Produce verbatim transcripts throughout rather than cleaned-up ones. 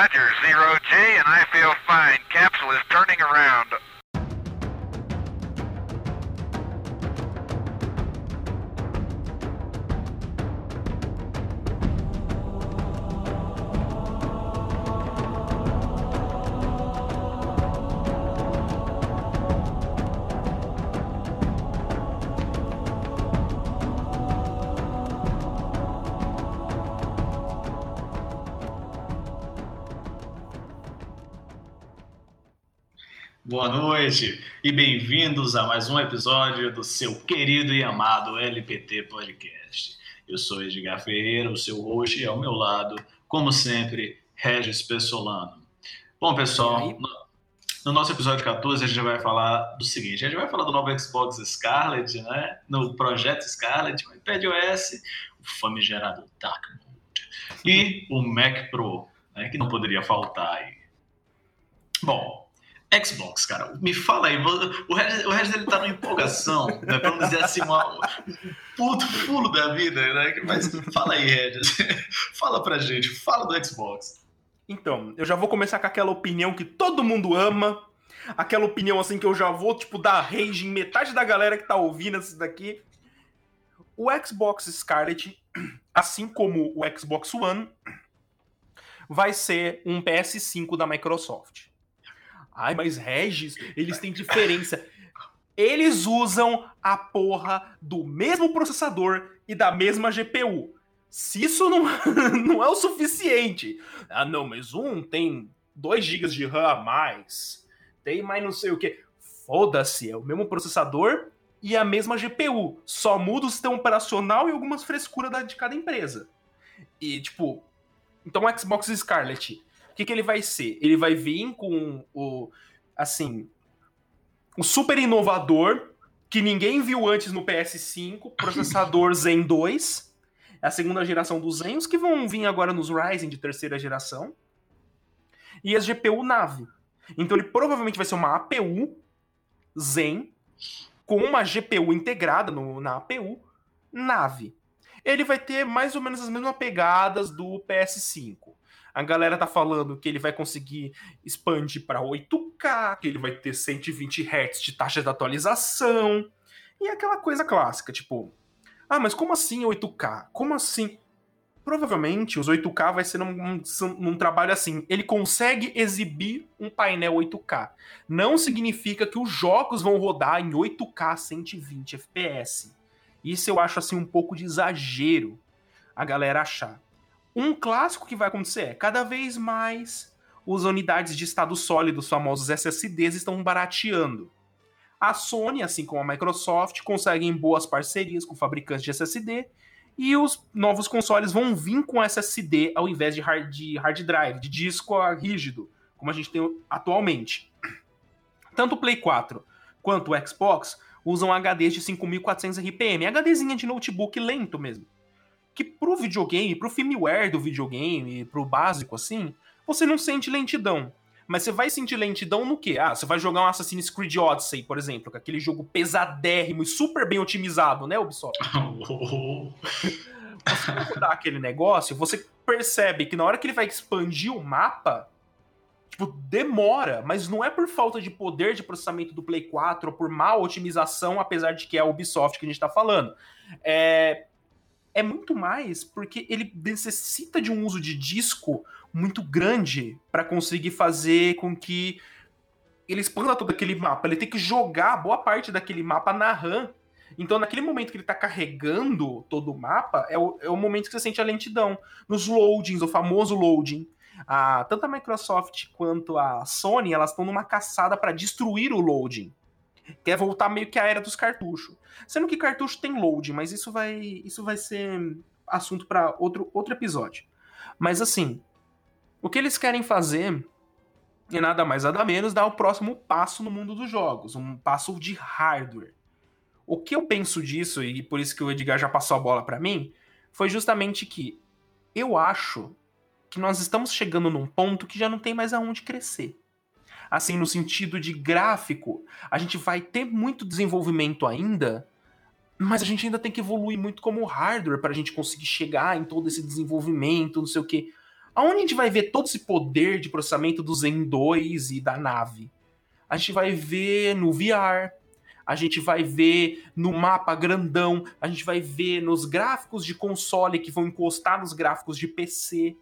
Roger, zero G, and I feel fine. Capsule is turning around. Boa noite e bem-vindos a mais um episódio do seu querido e amado L P T Podcast. Eu sou Edgar Ferreira, o seu host, e ao meu lado, como sempre, Regis Pessolano. Bom, pessoal, no, no nosso episódio catorze a gente vai falar do seguinte: a gente vai falar do novo Xbox Scarlett, né? No projeto Scarlett, o iPadOS, o famigerado Dark Mode e o Mac Pro, né? Que não poderia faltar aí. Bom, Xbox, cara, me fala aí, o Regis, o Regis ele tá numa empolgação, né, pra não dizer assim, uma, um puto pulo da vida, né, mas fala aí, Regis, fala pra gente, fala do Xbox. Então, eu já vou começar com aquela opinião que todo mundo ama, aquela opinião assim que eu já vou, tipo, dar rage em metade da galera que tá ouvindo isso daqui. O Xbox Scarlett, assim como o Xbox One, vai ser um P S cinco da Microsoft. Ai, mas Regis, eles têm diferença. Eles usam a porra do mesmo processador e da mesma G P U. Se isso não, não é o suficiente... Ah, não, mas um tem dois gigas de RAM a mais. Tem mais não sei o quê. Foda-se, é o mesmo processador e a mesma G P U. Só muda o sistema operacional e algumas frescuras de cada empresa. E, tipo... Então, o Xbox Scarlett... O que, que ele vai ser? Ele vai vir com o, assim, o super inovador que ninguém viu antes no P S cinco, processador Zen dois, é a segunda geração dos Zens, que vão vir agora nos Ryzen de terceira geração, e as G P U Navi. Então ele provavelmente vai ser uma A P U Zen com uma G P U integrada no, na A P U Navi. Ele vai ter mais ou menos as mesmas pegadas do P S cinco. A galera tá falando que ele vai conseguir expandir para oito K, que ele vai ter cento e vinte hertz de taxa de atualização. E aquela coisa clássica, tipo... Ah, mas como assim oito K? Como assim? Provavelmente os oito K vai ser num, num, num trabalho assim. Ele consegue exibir um painel oito K. Não significa que os jogos vão rodar em oito K cento e vinte F P S. Isso eu acho assim um pouco de exagero a galera achar. Um clássico que vai acontecer é, cada vez mais, as unidades de estado sólido, os famosos S S Ds, estão barateando. A Sony, assim como a Microsoft, conseguem boas parcerias com fabricantes de S S D, e os novos consoles vão vir com S S D ao invés de hard, de hard drive, de disco rígido, como a gente tem atualmente. Tanto o Play quatro quanto o Xbox usam H Ds de cinco mil e quatrocentos R P M, HDzinha de notebook lento mesmo. Que pro videogame, pro firmware do videogame, pro básico assim, você não sente lentidão. Mas você vai sentir lentidão no quê? Ah, você vai jogar um Assassin's Creed Odyssey, por exemplo, com aquele jogo pesadérrimo e super bem otimizado, né, Ubisoft? Você vai rodar aquele negócio, você percebe que na hora que ele vai expandir o mapa, tipo, demora, mas não é por falta de poder de processamento do Play quatro ou por má otimização, apesar de que é a Ubisoft que a gente tá falando. É... É muito mais porque ele necessita de um uso de disco muito grande para conseguir fazer com que ele expanda todo aquele mapa. Ele tem que jogar boa parte daquele mapa na RAM. Então, naquele momento que ele está carregando todo o mapa, é o, é o momento que você sente a lentidão. Nos loadings, o famoso loading. A, tanto a Microsoft quanto a Sony, elas estão numa caçada para destruir o loading. Quer voltar meio que à era dos cartuchos. Sendo que cartucho tem load, mas isso vai, isso vai ser assunto para outro, outro episódio. Mas assim, o que eles querem fazer é nada mais nada menos dar o próximo passo no mundo dos jogos, um passo de hardware. O que eu penso disso, e por isso que o Edgar já passou a bola para mim, foi justamente que eu acho que nós estamos chegando num ponto que já não tem mais aonde crescer. Assim, no sentido de gráfico, a gente vai ter muito desenvolvimento ainda, mas a gente ainda tem que evoluir muito como hardware para a gente conseguir chegar em todo esse desenvolvimento, não sei o quê. Aonde a gente vai ver todo esse poder de processamento do Zen dois e da nave? A gente vai ver no V R, a gente vai ver no mapa grandão, a gente vai ver nos gráficos de console que vão encostar nos gráficos de P C,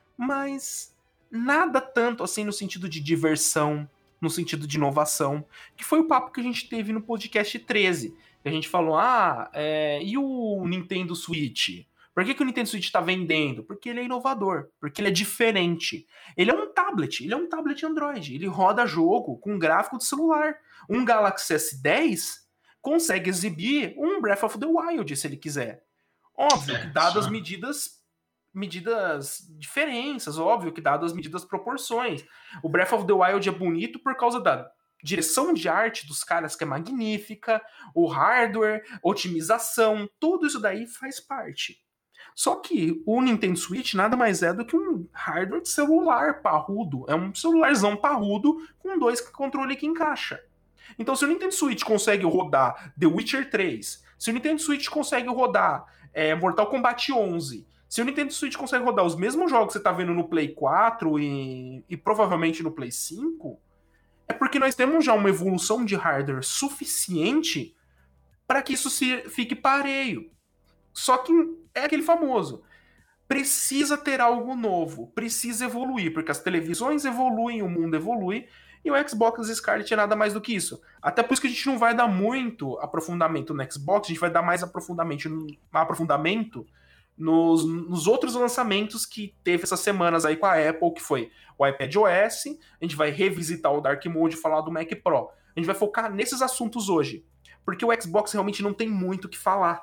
mas nada tanto assim no sentido de diversão, no sentido de inovação, que foi o papo que a gente teve no podcast treze, que a gente falou, ah, é, e o Nintendo Switch? Por que, que o Nintendo Switch está vendendo? Porque ele é inovador, porque ele é diferente. Ele é um tablet, ele é um tablet Android. Ele roda jogo com gráfico de celular. Um Galaxy S dez consegue exibir um Breath of the Wild, se ele quiser. Óbvio que dadas as medidas, medidas diferenças, óbvio que dadas as medidas proporções. O Breath of the Wild é bonito por causa da direção de arte dos caras, que é magnífica, o hardware, otimização, tudo isso daí faz parte. Só que o Nintendo Switch nada mais é do que um hardware de celular parrudo. É um celularzão parrudo com dois controles que encaixa. Então, se o Nintendo Switch consegue rodar The Witcher três, se o Nintendo Switch consegue rodar é, Mortal Kombat onze, se o Nintendo Switch consegue rodar os mesmos jogos que você está vendo no Play quatro e, e provavelmente no Play cinco, é porque nós temos já uma evolução de hardware suficiente para que isso se, fique pareio. Só que é aquele famoso. Precisa ter algo novo, precisa evoluir, porque as televisões evoluem, o mundo evolui, e o Xbox Scarlett é nada mais do que isso. Até por isso que a gente não vai dar muito aprofundamento no Xbox, a gente vai dar mais aprofundamento, aprofundamento nos, nos outros lançamentos que teve essas semanas aí com a Apple, que foi o iPadOS, a gente vai revisitar o Dark Mode e falar do Mac Pro. A gente vai focar nesses assuntos hoje, porque o Xbox realmente não tem muito o que falar.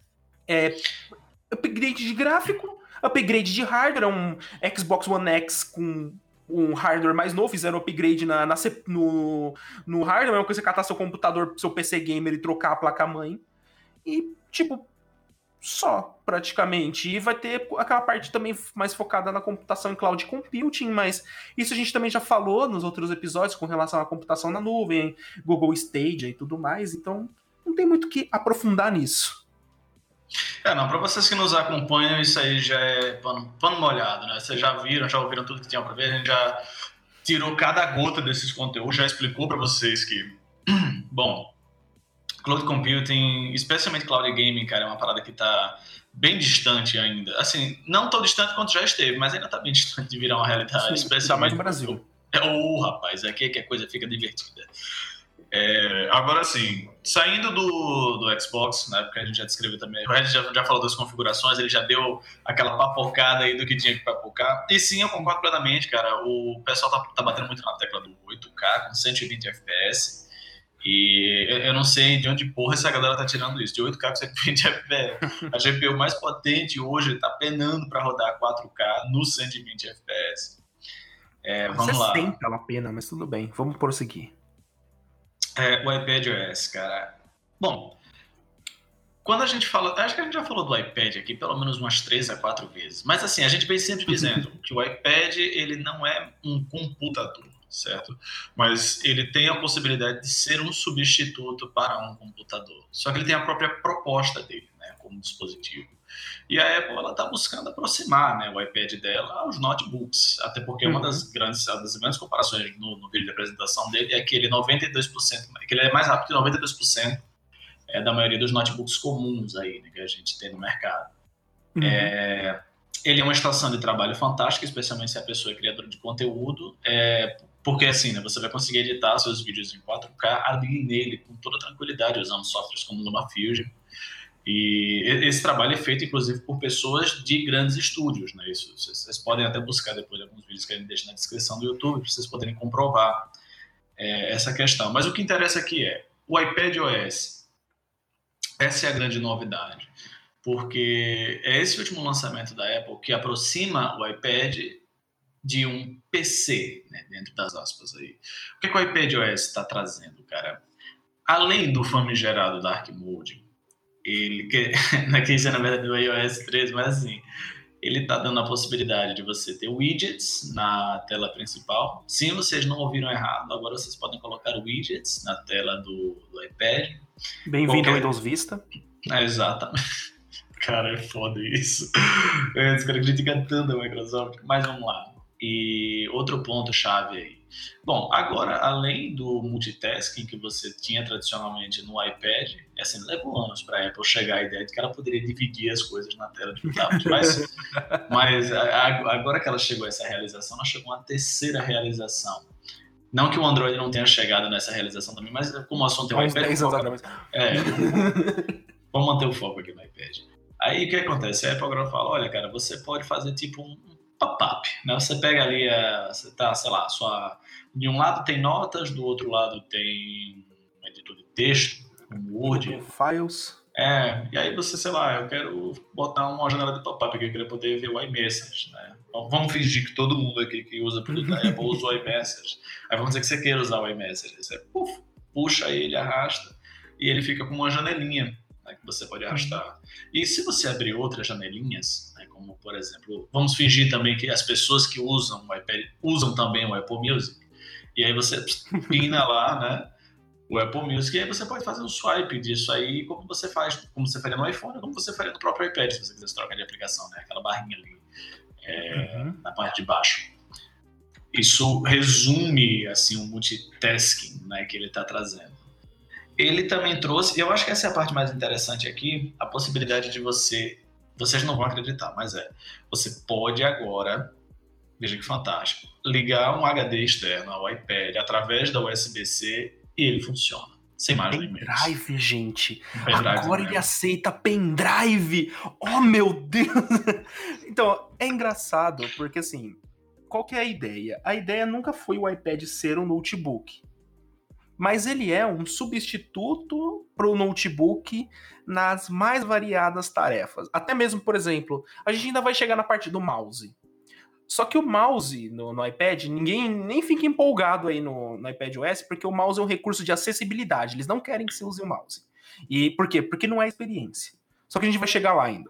É upgrade de gráfico, upgrade de hardware, é um Xbox One X com um hardware mais novo, fizeram upgrade na, na, no, no hardware, é uma coisa que catar seu computador, seu P C gamer e trocar a placa-mãe. E, tipo, só, praticamente. E vai ter aquela parte também mais focada na computação em cloud computing, mas isso a gente também já falou nos outros episódios com relação à computação na nuvem, Google Stadia e tudo mais, então não tem muito o que aprofundar nisso. É, não, para vocês que nos acompanham, isso aí já é pano, pano molhado, né? Vocês já viram, já ouviram tudo que tinha para ver, a gente já tirou cada gota desses conteúdos, já explicou para vocês que, bom, cloud computing, especialmente cloud gaming, cara, é uma parada que tá bem distante ainda. Assim, não tão distante quanto já esteve, mas ainda tá bem distante de virar uma realidade. Sim, especialmente ainda mais no Brasil. É, oh, rapaz, aqui é que a coisa fica divertida. É, agora sim, saindo do, do Xbox, né, porque a gente já descreveu também, o Red já, já falou das configurações, ele já deu aquela papocada aí do que tinha que papocar, e sim, eu concordo plenamente, cara, o pessoal tá, tá batendo muito na tecla do oito K com cento e vinte F P S, e eu, eu não sei de onde porra essa galera tá tirando isso, de oito K com cento e vinte F P S, a G P U mais potente hoje tá penando para rodar quatro K no cento e vinte F P S. É, vamos lá. sessenta a pena, mas tudo bem, vamos prosseguir. É, o iPadOS, cara. Bom, quando a gente fala... Acho que a gente já falou do iPad aqui pelo menos umas três a quatro vezes. Mas assim, a gente vem sempre dizendo que o iPad ele não é um computador, certo? Mas ele tem a possibilidade de ser um substituto para um computador. Só que ele tem a própria proposta dele, né, como dispositivo. E a Apple ela está buscando aproximar, né, o iPad dela aos notebooks, até porque uhum. uma das grandes, das grandes comparações no, no vídeo de apresentação dele é que ele, noventa e dois por cento, que ele é mais rápido que noventa e dois por cento é, da maioria dos notebooks comuns aí, né, que a gente tem no mercado. Uhum. É, ele é uma estação de trabalho fantástica, especialmente se a pessoa é criadora de conteúdo, é, porque assim, né, você vai conseguir editar seus vídeos em quatro K ali nele com toda tranquilidade, usando softwares como LumaFusion. E esse trabalho é feito, inclusive, por pessoas de grandes estúdios, né? Isso, vocês podem até buscar depois alguns vídeos que a gente deixa na descrição do YouTube, para vocês poderem comprovar é, essa questão. Mas o que interessa aqui é o iPadOS. Essa é a grande novidade, porque é esse último lançamento da Apple que aproxima o iPad de um P C, né? Dentro das aspas aí. O que, é que o iPadOS está trazendo, cara? Além do famigerado Dark Mode, ele, que, que isso é na verdade do iOS treze, mas assim, ele está dando a possibilidade de você ter widgets na tela principal. Sim, vocês não ouviram errado, agora vocês podem colocar widgets na tela do, do iPad. Bem-vindo ao Windows Vista. É, exatamente. Cara, é foda isso. Esse cara critica tanto a Microsoft. Mas vamos lá. E outro ponto chave aí. Bom, agora, além do multitasking que você tinha tradicionalmente no iPad, assim, levou anos para a Apple chegar à ideia de que ela poderia dividir as coisas na tela de um tablet. Mas, mas a- agora que ela chegou a essa realização, ela chegou a uma terceira realização. Não que o Android não tenha chegado nessa realização também, mas como o assunto é o Há uns iPad... dez anos atrás. É, vamos manter o foco aqui no iPad. Aí o que acontece? A Apple agora fala, olha, cara, você pode fazer tipo um pop-up, né? Você pega ali, a, você tá, sei lá, sua, de um lado tem notas, do outro lado tem um editor de texto, um Word. Files. É, e aí você, sei lá, eu quero botar uma janela de pop-up aqui, eu queria poder ver o iMessage, né? Vamos fingir que todo mundo aqui que usa produto da Apple usa o iMessage. Aí vamos dizer que você queira usar o iMessage. Você puf, puxa ele, arrasta, e ele fica com uma janelinha, né, que você pode arrastar. E se você abrir outras janelinhas, né, como por exemplo, vamos fingir também que as pessoas que usam o iPad usam também o Apple Music. E aí você pina lá, né, o Apple Music, e aí você pode fazer um swipe disso aí, como você faz, como você faria no iPhone, como você faria no próprio iPad, se você quiser trocar de aplicação, né, aquela barrinha ali é, uhum. na parte de baixo. Isso resume assim um multitasking, né, que ele está trazendo. Ele também trouxe, e eu acho que essa é a parte mais interessante aqui, a possibilidade de você, vocês não vão acreditar, mas é, você pode agora, veja que fantástico, ligar um H D externo ao iPad através da U S B-C e ele funciona, sem mais nem menos. Pendrive, gente. Pendrive agora mesmo. Ele aceita pendrive. Oh, meu Deus. Então, é engraçado, porque assim, qual que é a ideia? A ideia nunca foi o iPad ser um notebook. Mas ele é um substituto para o notebook nas mais variadas tarefas. Até mesmo, por exemplo, a gente ainda vai chegar na parte do mouse. Só que o mouse no, no iPad, ninguém nem fica empolgado aí no, no iPadOS, porque o mouse é um recurso de acessibilidade. Eles não querem que você use o mouse. E por quê? Porque não é experiência. Só que a gente vai chegar lá ainda.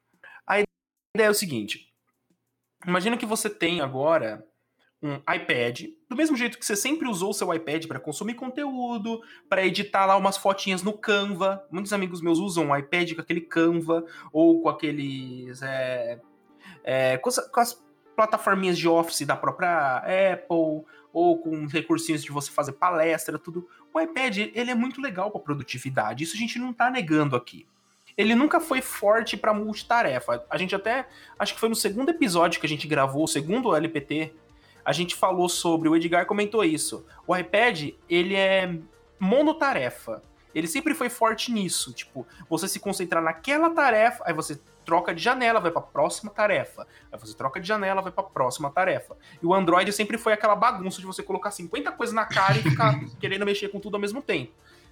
A ideia é o seguinte. Imagina que você tem agora um iPad, do mesmo jeito que você sempre usou o seu iPad para consumir conteúdo, para editar lá umas fotinhas no Canva. Muitos amigos meus usam o iPad com aquele Canva, ou com aqueles... É, é, com, as, com as plataforminhas de Office da própria Apple, ou com recursinhos de você fazer palestra, tudo. O iPad, ele é muito legal para produtividade, isso a gente não tá negando aqui. Ele nunca foi forte para multitarefa. A gente até, acho que foi no segundo episódio que a gente gravou, o segundo L P T, a gente falou sobre, o Edgar comentou isso. O iPad, ele é monotarefa. Ele sempre foi forte nisso. Tipo, você se concentrar naquela tarefa, aí você troca de janela, vai pra próxima tarefa. Aí você troca de janela, vai pra próxima tarefa. E o Android sempre foi aquela bagunça de você colocar cinquenta coisas na cara e ficar querendo mexer com tudo ao mesmo tempo.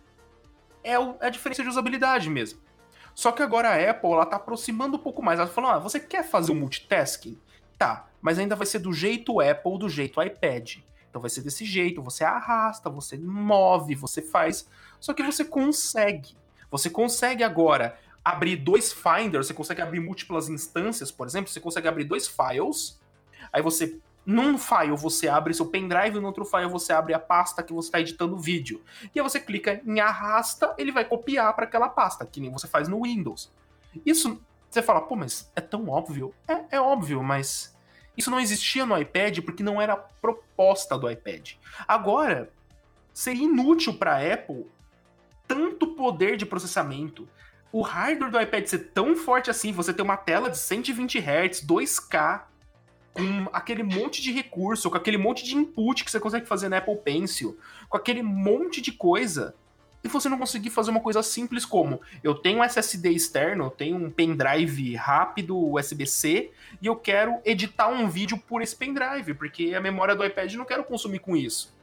É, o, é a diferença de usabilidade mesmo. Só que agora a Apple, ela tá aproximando um pouco mais. Ela falou, ah, você quer fazer um multitasking? Tá, mas ainda vai ser do jeito Apple, do jeito iPad. Então vai ser desse jeito, você arrasta, você move, você faz. Só que você consegue. Você consegue agora abrir dois Finders, você consegue abrir múltiplas instâncias, por exemplo, você consegue abrir dois files, aí você, num file você abre seu pendrive, no outro file você abre a pasta que você está editando o vídeo. E aí você clica em arrasta, ele vai copiar para aquela pasta, que nem você faz no Windows. Isso, você fala, pô, mas é tão óbvio. É, é óbvio, mas isso não existia no iPad porque não era a proposta do iPad. Agora, seria inútil para a Apple tanto poder de processamento, o hardware do iPad ser tão forte assim, você ter uma tela de cento e vinte hertz, dois K, com aquele monte de recurso, com aquele monte de input que você consegue fazer na Apple Pencil, com aquele monte de coisa, e você não conseguir fazer uma coisa simples como, eu tenho um S S D externo, eu tenho um pendrive rápido, U S B-C, e eu quero editar um vídeo por esse pendrive, porque a memória do iPad eu não quero consumir com isso.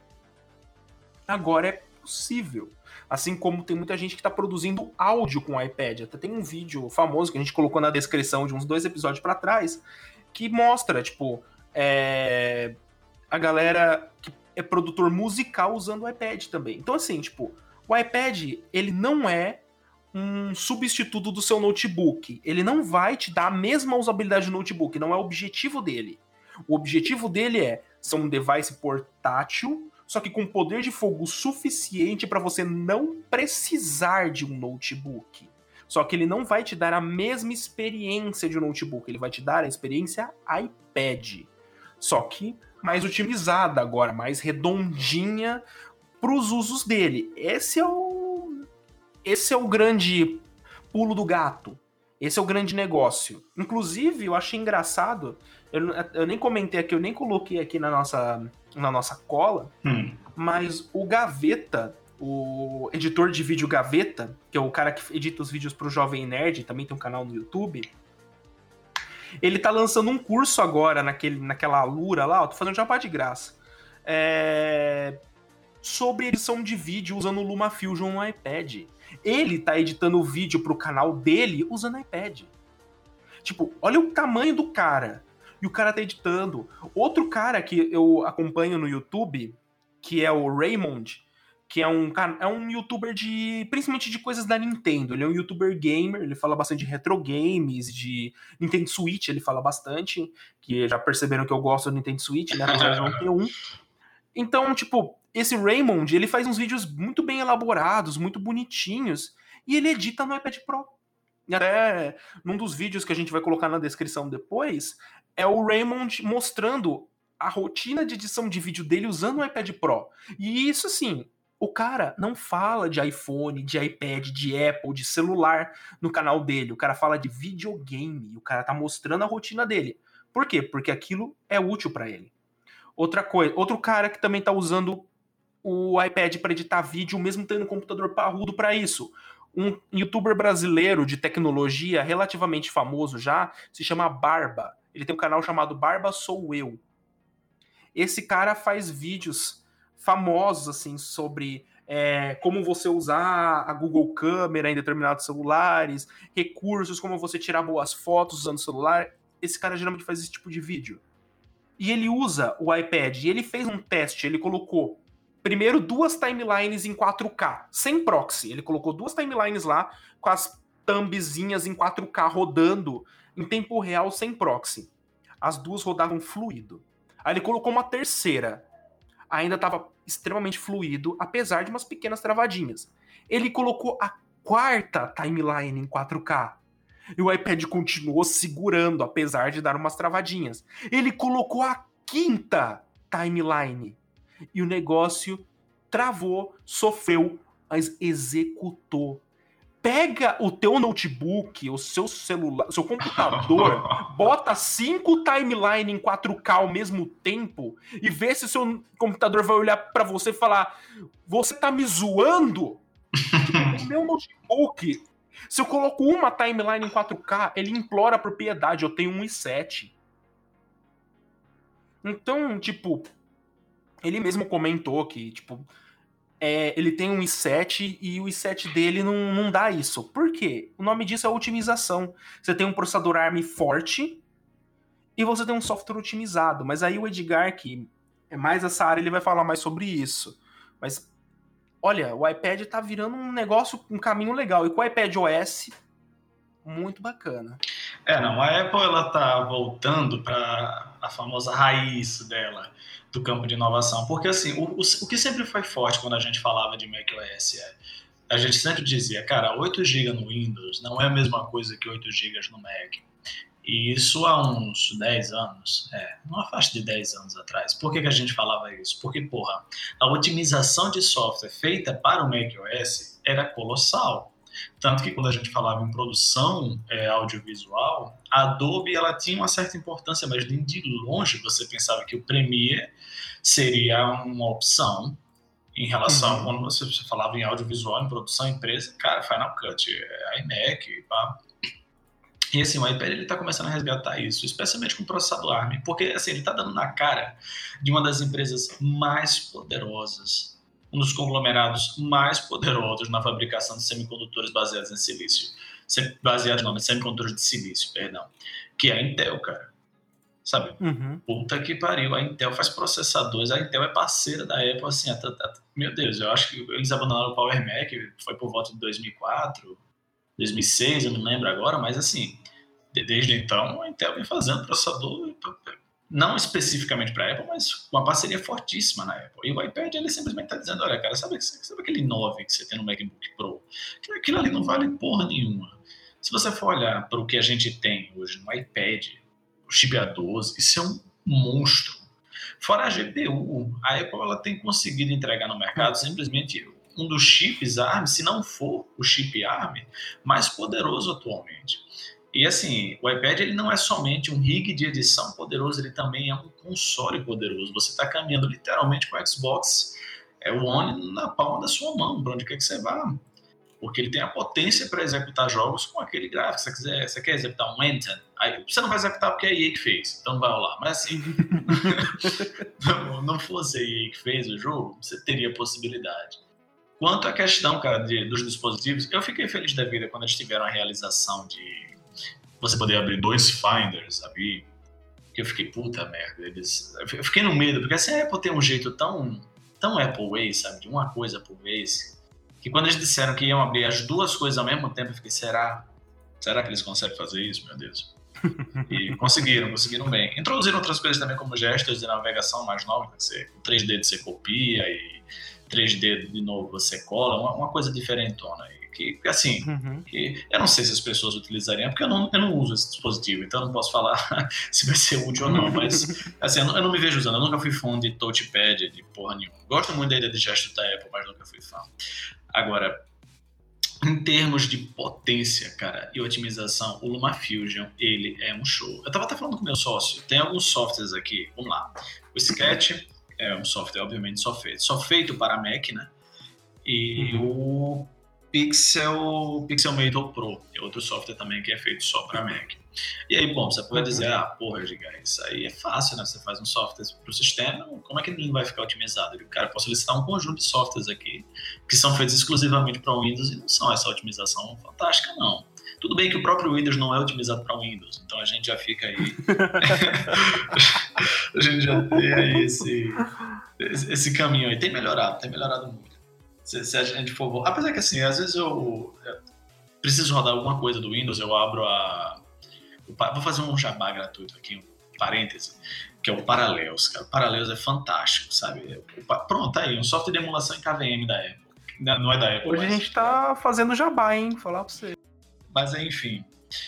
Agora é possível. Assim como tem muita gente que está produzindo áudio com o iPad. Até tem um vídeo famoso que a gente colocou na descrição de uns dois episódios para trás, que mostra, tipo, é... a galera que é produtor musical usando o iPad também. Então, assim, tipo, o iPad, ele não é um substituto do seu notebook. Ele não vai te dar a mesma usabilidade do notebook, não é o objetivo dele. O objetivo dele é ser um device portátil, só que com poder de fogo suficiente para você não precisar de um notebook. Só que ele não vai te dar a mesma experiência de um notebook, ele vai te dar a experiência iPad. Só que mais otimizada agora, mais redondinha para os usos dele. Esse é o esse é o grande pulo do gato. Esse é o grande negócio. Inclusive, eu achei engraçado, eu, eu nem comentei aqui, eu nem coloquei aqui na nossa, na nossa cola, Hum. mas o Gaveta, o editor de vídeo Gaveta, que é o cara que edita os vídeos pro Jovem Nerd, também tem um canal no YouTube, ele tá lançando um curso agora naquele, naquela Alura lá, ó, tô fazendo jabá de graça, é... sobre edição de vídeo usando o LumaFusion no iPad. Ele tá editando o vídeo pro canal dele usando iPad. Tipo, olha o tamanho do cara. E o cara tá editando. Outro cara que eu acompanho no YouTube, que é o Raymond, que é um, é um youtuber de, principalmente de coisas da Nintendo. Ele é um youtuber gamer, ele fala bastante de retro games, de Nintendo Switch, ele fala bastante, que já perceberam que eu gosto do Nintendo Switch, né, apesar de não ter um. Então, tipo, esse Raymond, ele faz uns vídeos muito bem elaborados, muito bonitinhos, e ele edita no iPad Pro. E até num dos vídeos que a gente vai colocar na descrição depois, é o Raymond mostrando a rotina de edição de vídeo dele usando o iPad Pro. E isso, assim, o cara não fala de iPhone, de iPad, de Apple, de celular no canal dele. O cara fala de videogame, o cara tá mostrando a rotina dele. Por quê? Porque aquilo é útil pra ele. Outra coisa, outro cara que também tá usando o iPad para editar vídeo, mesmo tendo um computador parrudo para isso. Um youtuber brasileiro de tecnologia relativamente famoso já, se chama Barba. Ele tem um canal chamado Barba Sou Eu. Esse cara faz vídeos famosos assim sobre é, como você usar a Google Câmera em determinados celulares, recursos, como você tirar boas fotos usando o celular. Esse cara geralmente faz esse tipo de vídeo. E ele usa o iPad, e ele fez um teste, ele colocou primeiro duas timelines em quatro K, sem proxy. Ele colocou duas timelines lá, com as thumbzinhas em quatro K rodando em tempo real, sem proxy. As duas rodavam fluido. Aí ele colocou uma terceira. Ainda estava extremamente fluido, apesar de umas pequenas travadinhas. Ele colocou a quarta timeline em quatro K. E o iPad continuou segurando, apesar de dar umas travadinhas. Ele colocou a quinta timeline. E o negócio travou, sofreu, mas executou. Pega o teu notebook, o seu celular, o seu computador, bota cinco timeline em quatro K ao mesmo tempo e vê se o seu computador vai olhar pra você e falar: você tá me zoando? Tipo, o meu notebook, se eu coloco uma timeline em quatro K, ele implora por piedade, eu tenho um i sete. Então, tipo, ele mesmo comentou que, tipo, é, ele tem um i sete e o i sete dele não, não dá isso. Por quê? O nome disso é otimização. Você tem um processador ARM forte e você tem um software otimizado. Mas aí o Edgar, que é mais essa área, ele vai falar mais sobre isso. Mas, olha, o iPad tá virando um negócio, um caminho legal. E com o iPadOS, muito bacana. É, não, a Apple ela tá voltando para a famosa raiz dela, do campo de inovação. Porque, assim, o, o, o que sempre foi forte quando a gente falava de macOS é, a gente sempre dizia, cara, oito gigas no Windows não é a mesma coisa que oito gigas no Mac. E isso há uns dez anos, é, uma faixa de dez anos atrás. Por que, que a gente falava isso? Porque, porra, a otimização de software feita para o macOS era colossal. Tanto que quando a gente falava em produção é, audiovisual, a Adobe ela tinha uma certa importância, mas nem de longe você pensava que o Premiere seria uma opção em relação uhum. a quando você, você falava em audiovisual, em produção, empresa, cara, Final Cut, é, iMac, pá. E assim, o iPad ele está começando a resgatar isso, especialmente com o processador ARM, porque assim, ele está dando na cara de uma das empresas mais poderosas, um dos conglomerados mais poderosos na fabricação de semicondutores baseados em silício. Baseados não, em semicondutores de silício, perdão. Que é a Intel, cara. Sabe? Uhum. Puta que pariu. A Intel faz processadores, a Intel é parceira da Apple, assim, a, a, a, meu Deus, eu acho que eles abandonaram o Power Mac, foi por volta de dois mil e quatro, dois mil e seis, eu não lembro agora, mas assim, desde então a Intel vem fazendo processador não especificamente para a Apple, mas uma parceria fortíssima na Apple. E o iPad, ele simplesmente está dizendo, olha, cara, sabe, sabe aquele nove que você tem no MacBook Pro? Aquilo ali não vale porra nenhuma. Se você for olhar para o que a gente tem hoje no iPad, o chip A doze, isso é um monstro. Fora a G P U, a Apple ela tem conseguido entregar no mercado simplesmente um dos chips A R M, se não for o chip A R M, mais poderoso atualmente. E assim, o iPad ele não é somente um rig de edição poderoso, ele também é um console poderoso. Você está caminhando literalmente com o Xbox é, One na palma da sua mão, para onde quer que você vá. Porque ele tem a potência para executar jogos com aquele gráfico. Se você, quiser, você quer executar um Anthem, aí você não vai executar porque é a E A que fez, então não vai rolar. Mas assim, não, não fosse a E A que fez o jogo, você teria possibilidade. Quanto à questão, cara, de, dos dispositivos, eu fiquei feliz da vida quando eles tiveram a realização de você poder abrir dois Finders, sabe? Que eu fiquei, puta merda. Eles... Eu fiquei no medo, porque assim, a Apple tem um jeito tão, tão Apple way, sabe? De uma coisa por vez, que quando eles disseram que iam abrir as duas coisas ao mesmo tempo, eu fiquei, será? Será que eles conseguem fazer isso, meu Deus? E conseguiram, conseguiram bem. Introduziram outras coisas também, como gestos de navegação mais novas, que você, com três D você copia e três D de novo você cola, uma, uma coisa diferentona aí. Que, assim, uhum. que eu não sei se as pessoas utilizariam, porque eu não, eu não uso esse dispositivo, então eu não posso falar se vai ser útil ou não, mas assim, eu não, eu não me vejo usando, eu nunca fui fã de touchpad, de porra nenhuma. Gosto muito da ideia de gesto da Apple, mas nunca fui fã. Agora, em termos de potência, cara, e otimização, o LumaFusion, ele é um show. Eu tava até falando com o meu sócio, tem alguns softwares aqui, vamos lá. O Sketch é um software, obviamente, só feito, só feito para Mac, né? E uhum. o Pixel, Pixelmator Pro, é outro software também que é feito só para Mac. E aí, bom, você pode uhum. dizer, ah, porra, Giga, isso aí é fácil, né? Você faz um software para o sistema, como é que ele vai ficar otimizado? Eu, cara, posso listar um conjunto de softwares aqui que são feitos exclusivamente para o Windows e não são essa otimização fantástica, não. Tudo bem que o próprio Windows não é otimizado para o Windows, então a gente já fica aí... a gente já tem aí esse, esse caminho aí. Tem melhorado, tem melhorado muito. Se, se a gente for... Apesar que assim, às vezes eu, eu preciso rodar alguma coisa do Windows, eu abro a... Vou fazer um jabá gratuito aqui, um parêntese, que é o Parallels, cara. O Parallels é fantástico, sabe? Pronto, tá aí, um software de emulação em K V M da Apple. Não é da Apple. Hoje mas... a gente tá fazendo jabá, hein? Falar pra você. Mas enfim,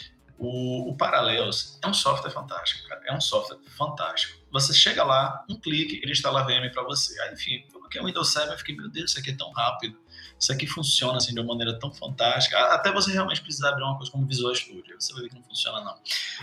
o, o Parallels é um software fantástico, cara. É um software fantástico. Você chega lá, um clique, ele instala a V M para você. Aí, enfim, porque o Windows sete eu fiquei, meu Deus, isso aqui é tão rápido. Isso aqui funciona assim de uma maneira tão fantástica. Até você realmente precisar abrir uma coisa como Visual Studio. Você vai ver que não funciona, não.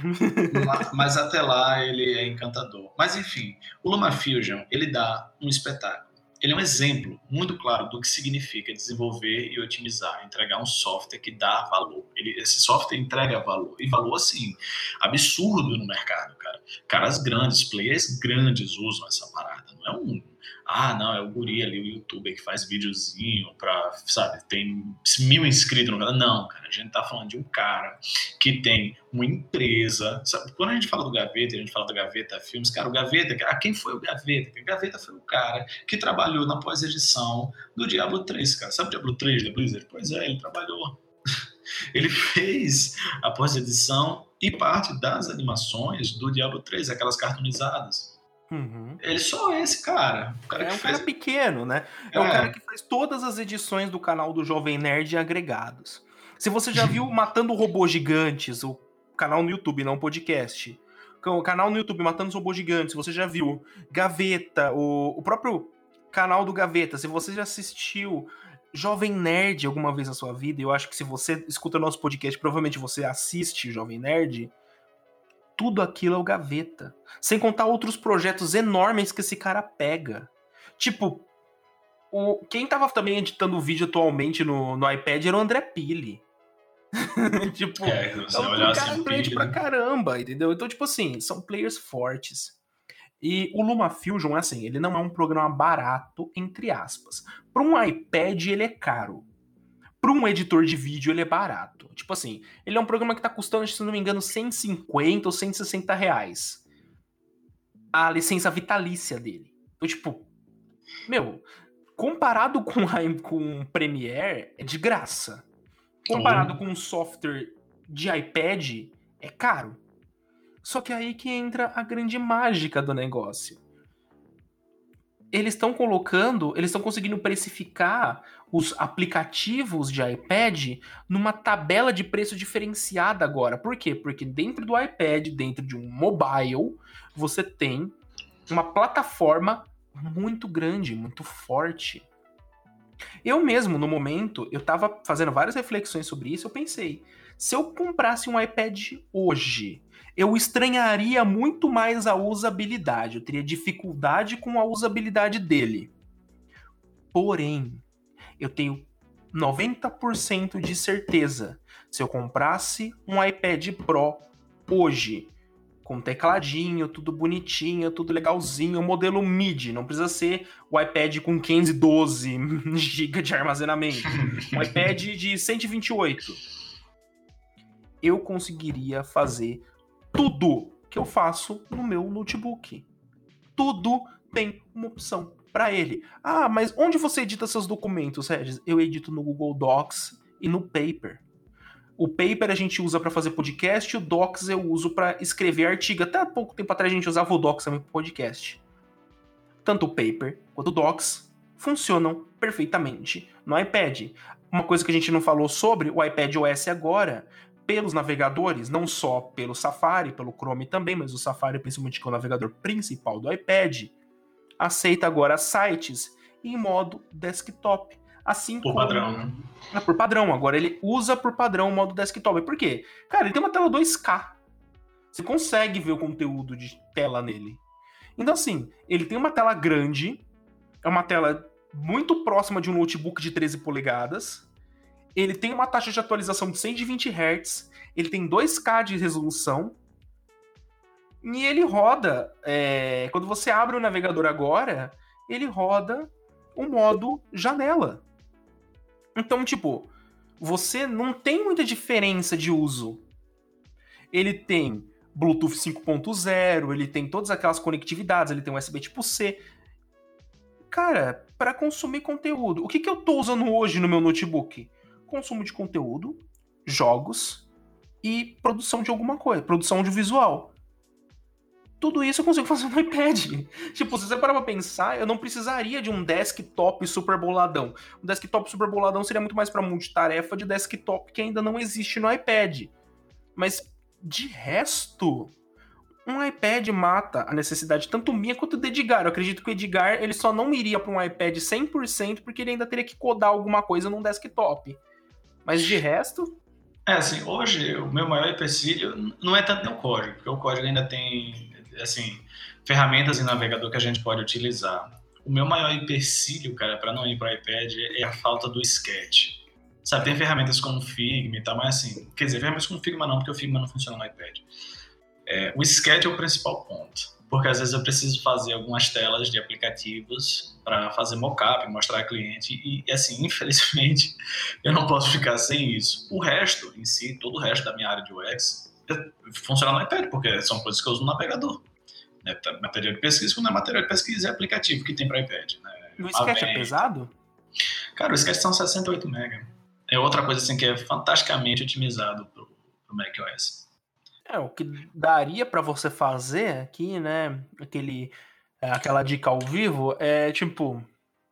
mas, mas até lá ele é encantador. Mas enfim, o LumaFusion, ele dá um espetáculo. Ele é um exemplo muito claro do que significa desenvolver e otimizar, entregar um software que dá valor. Ele, esse software entrega valor. E valor, assim, absurdo no mercado, cara. Caras grandes, players grandes usam essa parada. Não é um... Ah, não, é o guri ali, o youtuber que faz videozinho pra, sabe, tem mil inscritos no canal. Não, cara, a gente tá falando de um cara que tem uma empresa. Sabe? Quando a gente fala do Gaveta, a gente fala do Gaveta Filmes, cara, o Gaveta, ah, quem foi o Gaveta? O Gaveta foi o cara que trabalhou na pós-edição do Diablo três, cara. Sabe o Diablo três da Blizzard? Pois é, ele trabalhou. Ele fez a pós-edição e parte das animações do Diablo três, aquelas cartoonizadas. Uhum. Ele só é esse cara. O cara é que um fez... cara pequeno, né? É, é um cara que faz todas as edições do canal do Jovem Nerd agregados. Se você já viu Matando Robôs Gigantes, o canal no YouTube, não o podcast. O canal no YouTube Matando os Robôs Gigantes, você já viu. Gaveta, o, o próprio canal do Gaveta. Se você já assistiu Jovem Nerd alguma vez na sua vida, eu acho que se você escuta nosso podcast, provavelmente você assiste Jovem Nerd. Tudo aquilo é o Gaveta. Sem contar outros projetos enormes que esse cara pega. Tipo, o, quem tava também editando o vídeo atualmente no, no iPad era o André Pili. tipo, é, você é um olhar cara assim, grande Pili, pra né? caramba, entendeu? Então, tipo assim, são players fortes. E o LumaFusion, assim, ele não é um programa barato, entre aspas. Para um iPad, ele é caro. Para um editor de vídeo, ele é barato. Tipo assim, ele é um programa que tá custando, se não me engano, cento e cinquenta ou cento e sessenta reais. A licença vitalícia dele. Então, tipo, meu, comparado com, a, com Premiere, é de graça. Comparado oh. com um software de iPad, é caro. Só que é aí que entra a grande mágica do negócio. Eles estão colocando, eles estão conseguindo precificar os aplicativos de iPad numa tabela de preço diferenciada agora. Por quê? Porque dentro do iPad, dentro de um mobile, você tem uma plataforma muito grande, muito forte. Eu mesmo, no momento, eu tava fazendo várias reflexões sobre isso, eu pensei, se eu comprasse um iPad hoje, eu estranharia muito mais a usabilidade, eu teria dificuldade com a usabilidade dele. Porém, eu tenho noventa por cento de certeza, se eu comprasse um iPad Pro hoje, com tecladinho, tudo bonitinho, tudo legalzinho, modelo mid, não precisa ser o iPad com quinhentos e doze gigabytes de armazenamento, um iPad de cento e vinte e oito. Eu conseguiria fazer tudo que eu faço no meu notebook. Tudo tem uma opção para ele. Ah, mas onde você edita seus documentos, Regis? Eu edito no Google Docs e no Paper. O Paper a gente usa para fazer podcast e o Docs eu uso para escrever artigo. Até há pouco tempo atrás a gente usava o Docs também para podcast. Tanto o Paper quanto o Docs funcionam perfeitamente no iPad. Uma coisa que a gente não falou sobre o iPadOS agora, pelos navegadores, não só pelo Safari, pelo Chrome também, mas o Safari, principalmente, que é o navegador principal do iPad, aceita agora sites em modo desktop. Assim por como... padrão, né? É por padrão. Agora ele usa por padrão o modo desktop. Por quê? Cara, ele tem uma tela dois K. Você consegue ver o conteúdo de tela nele. Então, assim, ele tem uma tela grande, é uma tela muito próxima de um notebook de treze polegadas, ele tem uma taxa de atualização de cento e vinte hertz, ele tem dois K de resolução, e ele roda, é, quando você abre o navegador agora, ele roda o modo janela. Então, tipo, você não tem muita diferença de uso. Ele tem Bluetooth cinco ponto zero, ele tem todas aquelas conectividades, ele tem U S B tipo C. Cara, para consumir conteúdo, o que, que eu tô usando hoje no meu notebook? Consumo de conteúdo, jogos e produção de alguma coisa, produção audiovisual. Tudo isso eu consigo fazer no iPad. Tipo, se você parar pra pensar, eu não precisaria de um desktop super boladão. Um desktop super boladão seria muito mais pra multitarefa de desktop que ainda não existe no iPad. Mas, de resto, um iPad mata a necessidade tanto minha quanto do Edgar. Eu acredito que o Edgar ele só não iria pra um iPad cem por cento porque ele ainda teria que codar alguma coisa num desktop. Mas de resto... É, assim, hoje o meu maior empecilho não é tanto no código, porque o código ainda tem, assim, ferramentas em navegador que a gente pode utilizar. O meu maior empecilho, cara, para não ir para o iPad é a falta do Sketch. Sabe, tem ferramentas como o Figma e tal, mas assim, quer dizer, ferramentas como o Figma não, porque o Figma não funciona no iPad. É, o Sketch é o principal ponto, porque às vezes eu preciso fazer algumas telas de aplicativos para fazer mockup, mostrar ao cliente, e assim, infelizmente, eu não posso ficar sem isso. O resto em si, todo o resto da minha área de U X, funciona no iPad, porque são coisas que eu uso no navegador. Né? Material de pesquisa, quando é material de pesquisa, é aplicativo que tem para iPad. Né? E o Sketch é pesado? Cara, o Sketch são sessenta e oito megabytes. É outra coisa assim que é fantasticamente otimizado pro, pro macOS. É, o que daria pra você fazer aqui, né, aquele, aquela dica ao vivo, é tipo,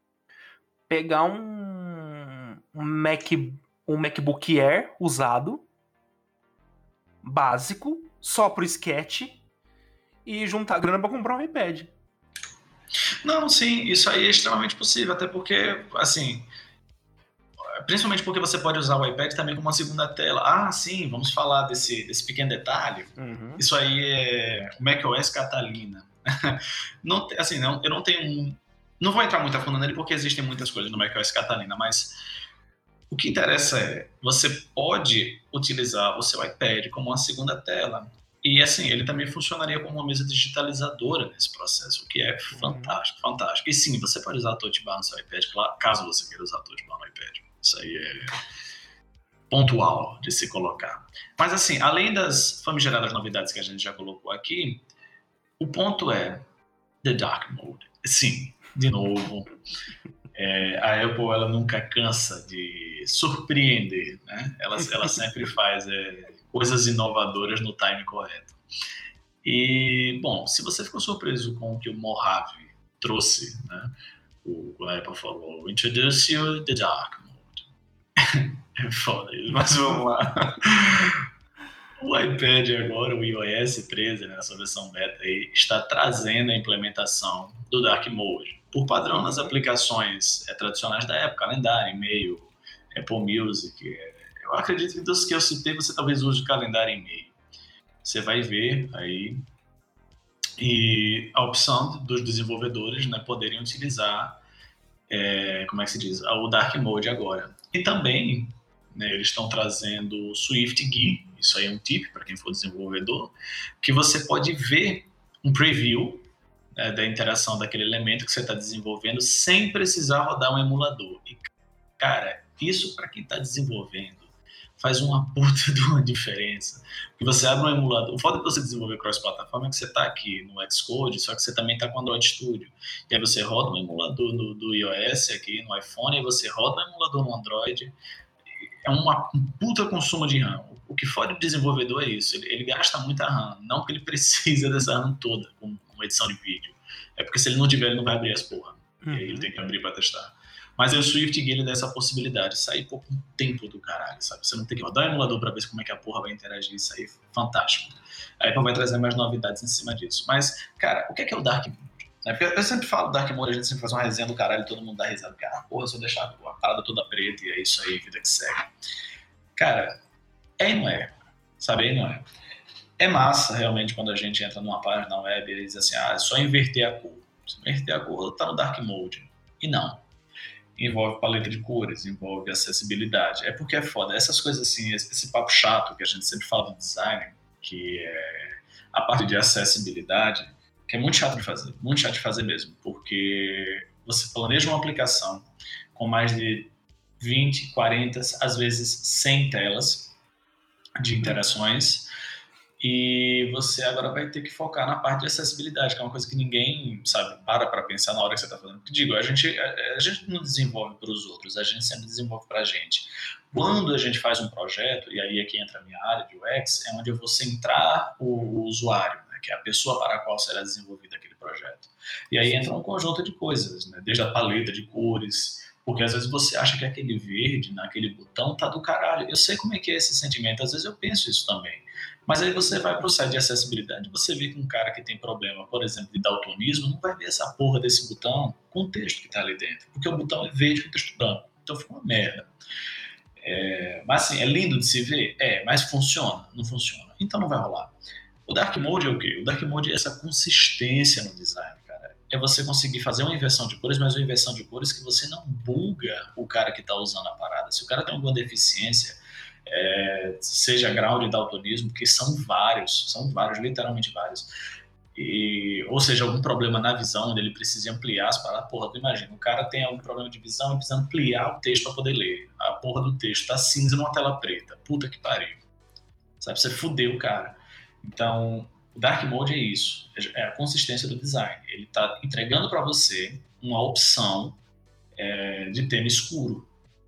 pegar um, um, Mac, um MacBook Air usado, básico, só pro Sketch, e juntar grana pra comprar um iPad. Não, sim, isso aí é extremamente possível, até porque, assim... Principalmente porque você pode usar o iPad também como uma segunda tela. Ah, sim, vamos falar desse, desse pequeno detalhe. Uhum. Isso aí é o macOS Catalina. Não, assim, não, eu não tenho... Não vou entrar muito a fundo nele porque existem muitas coisas no macOS Catalina, mas o que interessa é você pode utilizar o seu iPad como uma segunda tela. E assim, ele também funcionaria como uma mesa digitalizadora nesse processo, o que é fantástico, uhum. fantástico. E sim, você pode usar a Touch Bar no seu iPad, caso você queira usar a Touch Bar no iPad. Isso aí é pontual de se colocar. Mas assim, além das famigeradas novidades que a gente já colocou aqui, o ponto é The Dark Mode. Sim, de novo, é, a Apple ela nunca cansa de surpreender, né? Ela, ela sempre faz é, coisas inovadoras no time correto. E, bom, se você ficou surpreso com o que o Mojave trouxe, né? O, a Apple falou, introduce you the dark mode. É foda isso, mas vamos lá. O iPad agora, o iOS treze, né, sua versão beta, aí, está trazendo a implementação do Dark Mode. Por padrão, nas aplicações é, tradicionais da Apple, calendário, e-mail, Apple Music. É, eu acredito que dos que eu citei, você talvez use calendário e e-mail. Você vai ver aí e a opção dos desenvolvedores, né, poderem utilizar, é, como é que se diz, o Dark Mode agora. E também, né, eles estão trazendo o Swift G U I, isso aí é um tip para quem for desenvolvedor, que você pode ver um preview, né, da interação daquele elemento que você está desenvolvendo sem precisar rodar um emulador. E, cara, isso para quem está desenvolvendo faz uma puta de uma diferença. Porque você abre um emulador. O foda de você desenvolver cross-plataforma é que você está aqui no Xcode, só que você também está com o Android Studio. E aí você roda um emulador no, do iOS aqui no iPhone, e você roda um emulador no Android. É uma, um puta consumo de RAM. O que fode do desenvolvedor é isso. Ele, ele gasta muita RAM. Não porque ele precisa dessa RAM toda, com uma edição de vídeo. É porque se ele não tiver, ele não vai abrir as porra. Uhum. E aí ele tem que abrir para testar. Mas aí o Swift G U I ele dá essa possibilidade. Isso aí, pô, com um tempo do caralho, sabe? Você não tem que rodar o emulador para ver como é que a porra vai interagir. Isso aí é fantástico. A Apple vai trazer mais novidades em cima disso. Mas, cara, o que é, que é o Dark Mode? Porque eu sempre falo Dark Mode, a gente sempre faz uma resenha do caralho e todo mundo dá risada. Porque, ah, porra, se eu deixar a parada toda preta e é isso aí, vida que segue. Cara, é e não é. Sabe, é e não é. É massa, realmente, quando a gente entra numa página web e diz assim, ah, é só inverter a cor. Se inverter a cor, tá no Dark Mode. E não. Envolve paleta de cores, envolve acessibilidade. É porque é foda. Essas coisas assim, esse papo chato que a gente sempre fala do design, que é a parte de acessibilidade, que é muito chato de fazer. Muito chato de fazer mesmo. Porque você planeja uma aplicação com mais de vinte, quarenta, às vezes cem telas de interações, e você agora vai ter que focar na parte de acessibilidade, que é uma coisa que ninguém, sabe, para para pensar na hora que você está fazendo. Porque, digo, a gente, a, a gente não desenvolve para os outros, a gente sempre desenvolve para a gente. Quando a gente faz um projeto, e aí é que entra a minha área de U X, é onde eu vou centrar o, o usuário, né, que é a pessoa para a qual será desenvolvido aquele projeto. E aí entra um conjunto de coisas, né, desde a paleta de cores, porque às vezes você acha que aquele verde naquele botão tá do caralho. Eu sei como é que é esse sentimento, às vezes eu penso isso também. Mas aí você vai pro site de acessibilidade, você vê que um cara que tem problema, por exemplo, de daltonismo, não vai ver essa porra desse botão com o texto que tá ali dentro. Porque o botão é verde com texto branco. Então fica uma merda. É, mas assim, é lindo de se ver? É, mas funciona? Não funciona. Então não vai rolar. O Dark Mode é o quê? O Dark Mode é essa consistência no design, cara. É você conseguir fazer uma inversão de cores, mas uma inversão de cores que você não buga o cara que tá usando a parada. Se o cara tem alguma deficiência, É, seja grau de daltonismo, que são vários, são vários, literalmente vários, e, ou seja, algum problema na visão, onde ele precisa ampliar as palavras. Porra, tu imagina, o cara tem algum problema de visão e precisa ampliar o texto para poder ler, a porra do texto tá cinza numa tela preta, puta que pariu, sabe, você fudeu o cara. Então, o Dark Mode é isso, é a consistência do design, ele tá entregando para você uma opção é, de tema escuro,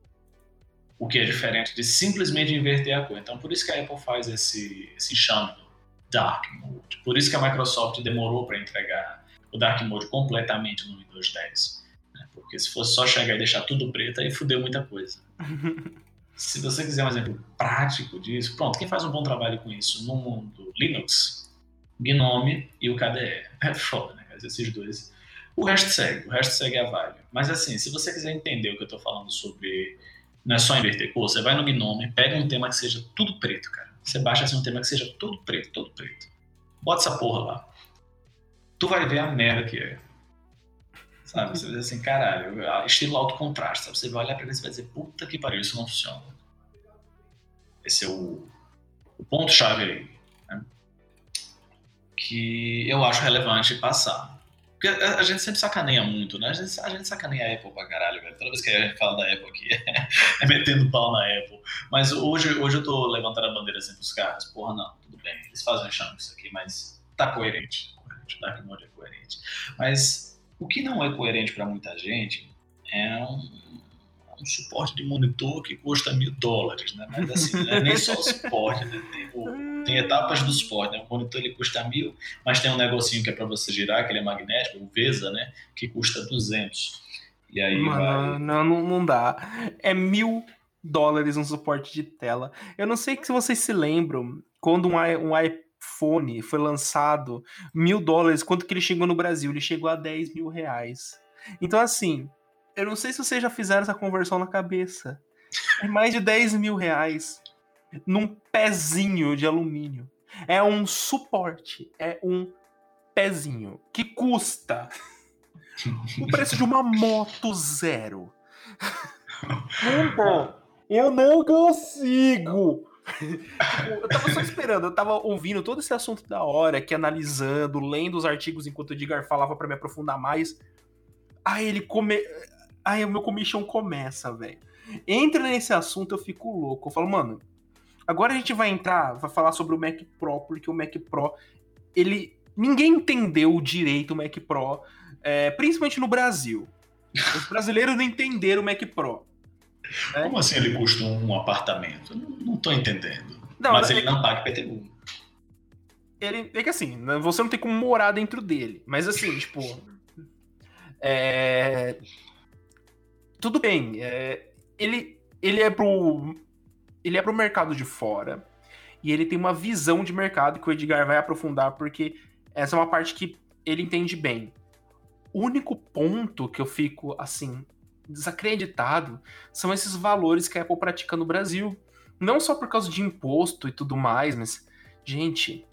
o que é diferente de simplesmente inverter a cor. Então, por isso que a Apple faz esse, esse chame do Dark Mode. Por isso que a Microsoft demorou para entregar o Dark Mode completamente no Windows dez. Né? Porque se fosse só chegar e deixar tudo preto, aí fudeu muita coisa. Se você quiser um exemplo prático disso, pronto, quem faz um bom trabalho com isso no mundo Linux, Gnome e o K D E. É foda, né? Esses dois. O resto segue, o resto segue a vibe. Mas assim, se você quiser entender o que eu tô falando sobre... Não é só inverter cor, você vai no Gnome, pega um tema que seja tudo preto, cara. Você baixa assim um tema que seja todo preto, todo preto. Bota essa porra lá. Tu vai ver a merda que é. Sabe? Você vai dizer assim, caralho, estilo alto contraste, sabe? Você vai olhar pra ele e vai dizer, puta que pariu, isso não funciona. Esse é o, o ponto-chave aí, né? Que eu acho relevante passar. Porque a, a gente sempre sacaneia muito, né? A gente, a gente sacaneia a Apple pra caralho, velho. Toda vez que a gente fala da Apple aqui, é metendo pau na Apple. Mas hoje, hoje eu tô levantando a bandeira assim pros caras. Porra, não, tudo bem. Eles fazem chão com isso aqui, mas tá coerente. coerente. O Dark Mode é coerente. Mas o que não é coerente pra muita gente é um, um suporte de monitor que custa mil dólares, né? Mas assim, não é nem só o suporte, né? Tem o tem etapas do suporte, né? O monitor ele custa mil, mas tem um negocinho que é para você girar, que ele é magnético, o VESA, né? Que custa duzentos. E aí Mano, vai... não, não, não dá. É mil dólares um suporte de tela. Eu não sei se vocês se lembram, quando um, i- um iPhone foi lançado, mil dólares, quanto que ele chegou no Brasil? Ele chegou a dez mil reais. Então, assim, eu não sei se vocês já fizeram essa conversão na cabeça. É mais de dez mil reais num pezinho de alumínio. É um suporte, é um pezinho que custa o preço de uma moto zero. Não dá. Eu não consigo. Tipo, eu tava só esperando, eu tava ouvindo todo esse assunto da hora, aqui analisando, lendo os artigos enquanto o Edgar falava pra me aprofundar mais. Aí ele come... Aí o meu comichão começa, velho. Entra nesse assunto, eu fico louco. Eu falo, mano, agora a gente vai entrar, vai falar sobre o Mac Pro, porque o Mac Pro, ele... Ninguém entendeu direito o Mac Pro, é, principalmente no Brasil. Os brasileiros não entenderam o Mac Pro. Né? Como assim ele custa um apartamento? Não, não tô entendendo. Não, Mas é ele que- não paga I P T U. Ele, é que assim, né, você não tem como morar dentro dele. Mas assim, tipo... É... Tudo bem. é, Ele, ele é pro... Ele é pro mercado de fora. E ele tem uma visão de mercado que o Edgar vai aprofundar, porque essa é uma parte que ele entende bem. O único ponto que eu fico, assim, desacreditado são esses valores que a Apple pratica no Brasil. Não só por causa de imposto e tudo mais, mas, gente,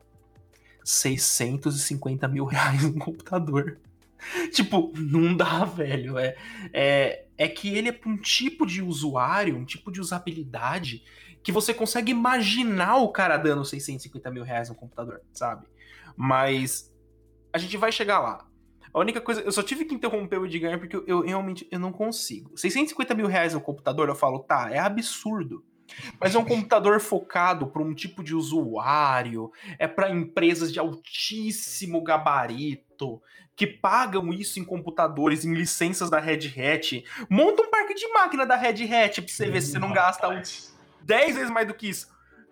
seiscentos e cinquenta mil reais um computador. Tipo, não dá, velho. É, é, é que ele é pra um tipo de usuário, um tipo de usabilidade, que você consegue imaginar o cara dando seiscentos e cinquenta mil reais no computador, sabe? Mas a gente vai chegar lá. A única coisa, eu só tive que interromper o Edgar porque eu, eu realmente eu não consigo. seiscentos e cinquenta mil reais no computador, eu falo, tá, é absurdo. Mas é um computador focado para um tipo de usuário, é para empresas de altíssimo gabarito, que pagam isso em computadores, em licenças da Red Hat. Monta um parque de máquina da Red Hat pra você ver se você não gasta Rapaz. dez vezes mais do que isso.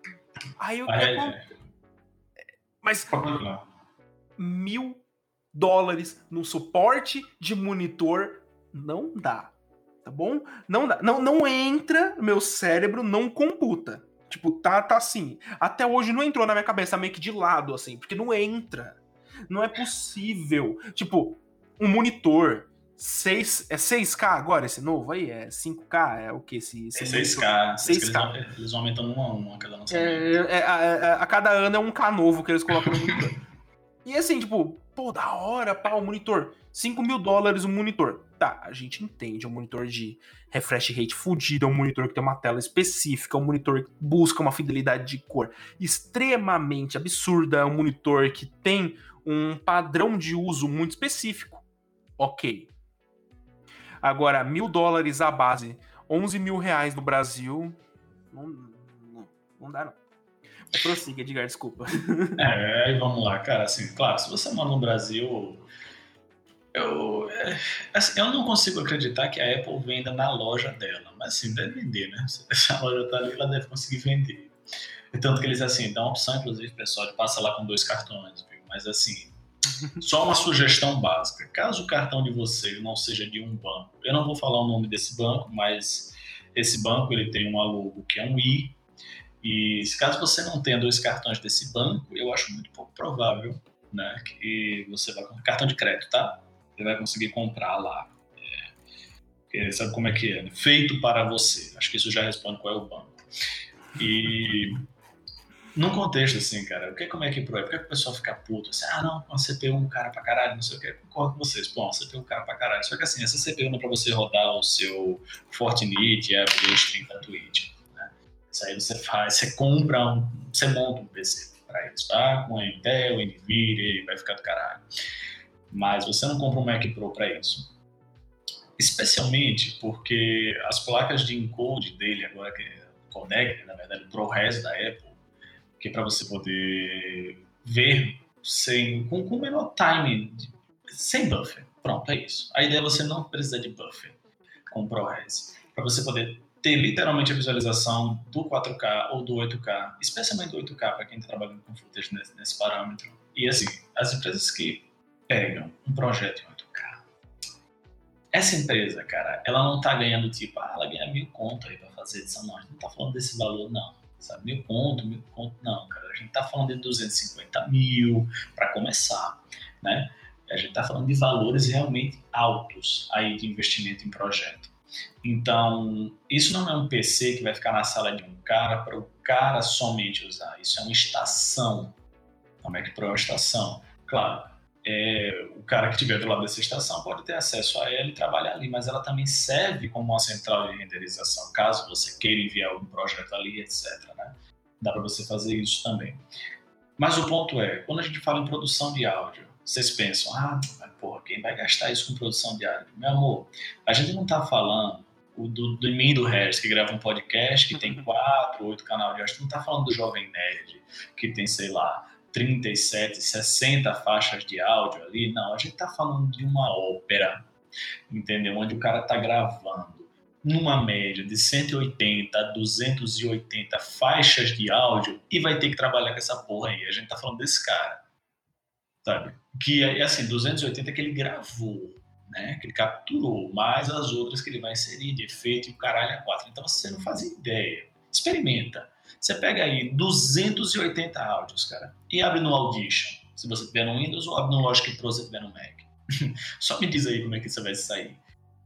Aí eu. Ah, é, eu- é. Mas Pode continuar. mil dólares no suporte de monitor não dá. Tá bom? Não dá. Não, não entra no meu cérebro, não computa. Tipo, tá, tá assim. Até hoje não entrou na minha cabeça, meio que de lado, assim, porque não entra. Não é possível. Tipo, um monitor. seis, é seis K agora esse novo aí? É cinco K? É o que? Esse, esse É seis monitor? K. seis K. Eles, vão, eles vão aumentando um a um a cada lançamento. É, é, a, a- a cada ano é um K novo que eles colocam no monitor. E assim, tipo, pô, da hora, pá, o monitor. cinco mil dólares o monitor. Tá, a gente entende, é um monitor de refresh rate fudido, é um monitor que tem uma tela específica, é um monitor que busca uma fidelidade de cor extremamente absurda, é um monitor que tem um padrão de uso muito específico. Ok. Agora, mil dólares a base, onze mil reais no Brasil, não, não, não dá não. Mas prossiga, Edgar, desculpa. É, e vamos lá, cara, assim, claro, se você mora no Brasil, eu, é, assim, eu não consigo acreditar que a Apple venda na loja dela, mas assim, deve vender, né? Se a loja tá ali, ela deve conseguir vender. E tanto que eles, assim, dão a opção, inclusive, pessoal, de passar lá com dois cartões, viu? Mas assim, só uma sugestão básica, caso o cartão de vocês não seja de um banco, eu não vou falar o nome desse banco, mas esse banco, ele tem uma logo que é um I, e caso você não tenha dois cartões desse banco, eu acho muito pouco provável, né, que você vai com cartão de crédito, tá? Você vai conseguir comprar lá. É, porque sabe como é que é? Né? Feito para você. Acho que isso já responde qual é o banco. E num contexto assim, cara, o que é como é que pro? Por que o pessoal fica puto? Assim, ah, não, uma C P U um cara pra caralho, não sei o que. Eu concordo com vocês. Pô, uma C P U um cara pra caralho. Só que assim, essa C P U não é pra você rodar o seu Fortinet e abrir o stream da Twitch. Isso aí você faz, você compra, um, você monta um P C para isso, tá? Com Intel, Nvidia, vai ficar do caralho. Mas você não compra um Mac Pro para isso. Especialmente porque as placas de encode dele, agora que é o codec, na verdade, o ProRes da Apple, que é para você poder ver sem, com, com menor time, sem buffer. Pronto, é isso. A ideia é você não precisar de buffer com o ProRes. Para você poder ter literalmente a visualização do quatro K ou do oito K, especialmente do oito K para quem está trabalhando com footage nesse, nesse parâmetro. E assim, as empresas que pegam um projeto em oito K, essa empresa, cara, ela não tá ganhando tipo, ah, ela ganha mil conto aí para fazer edição, não, a gente não tá falando desse valor, não, sabe, mil conto, mil conto, não, cara, a gente tá falando de duzentos e cinquenta mil para começar, né? A gente tá falando de valores realmente altos aí de investimento em projeto. Então, isso não é um P C que vai ficar na sala de um cara para o cara somente usar. Isso é uma estação. A Mac Pro é uma estação. Claro, é, o cara que estiver do lado dessa estação pode ter acesso a ela e trabalhar ali, mas ela também serve como uma central de renderização, caso você queira enviar algum projeto ali, etcétera. Né? Dá para você fazer isso também. Mas o ponto é, quando a gente fala em produção de áudio, vocês pensam, ah, mas porra, quem vai gastar isso com produção de áudio? Meu amor, a gente não tá falando do, do mim do Regis, que grava um podcast, que tem quatro, oito canais de áudio. A gente não tá falando do Jovem Nerd, que tem, sei lá, trinta e sete, sessenta faixas de áudio ali. Não, a gente tá falando de uma ópera, entendeu? Onde o cara tá gravando numa média de cento e oitenta a duzentos e oitenta faixas de áudio e vai ter que trabalhar com essa porra aí. A gente tá falando desse cara, sabe? Que é assim, duzentos e oitenta que ele gravou, né? Que ele capturou, mais as outras que ele vai inserir de efeito e o caralho a quatro. Então você não faz ideia. Experimenta. Você pega aí duzentos e oitenta áudios, cara, e abre no Audition, se você tiver no Windows, ou abre no Logic Pro se você tiver no Mac. Só me diz aí como é que você vai sair.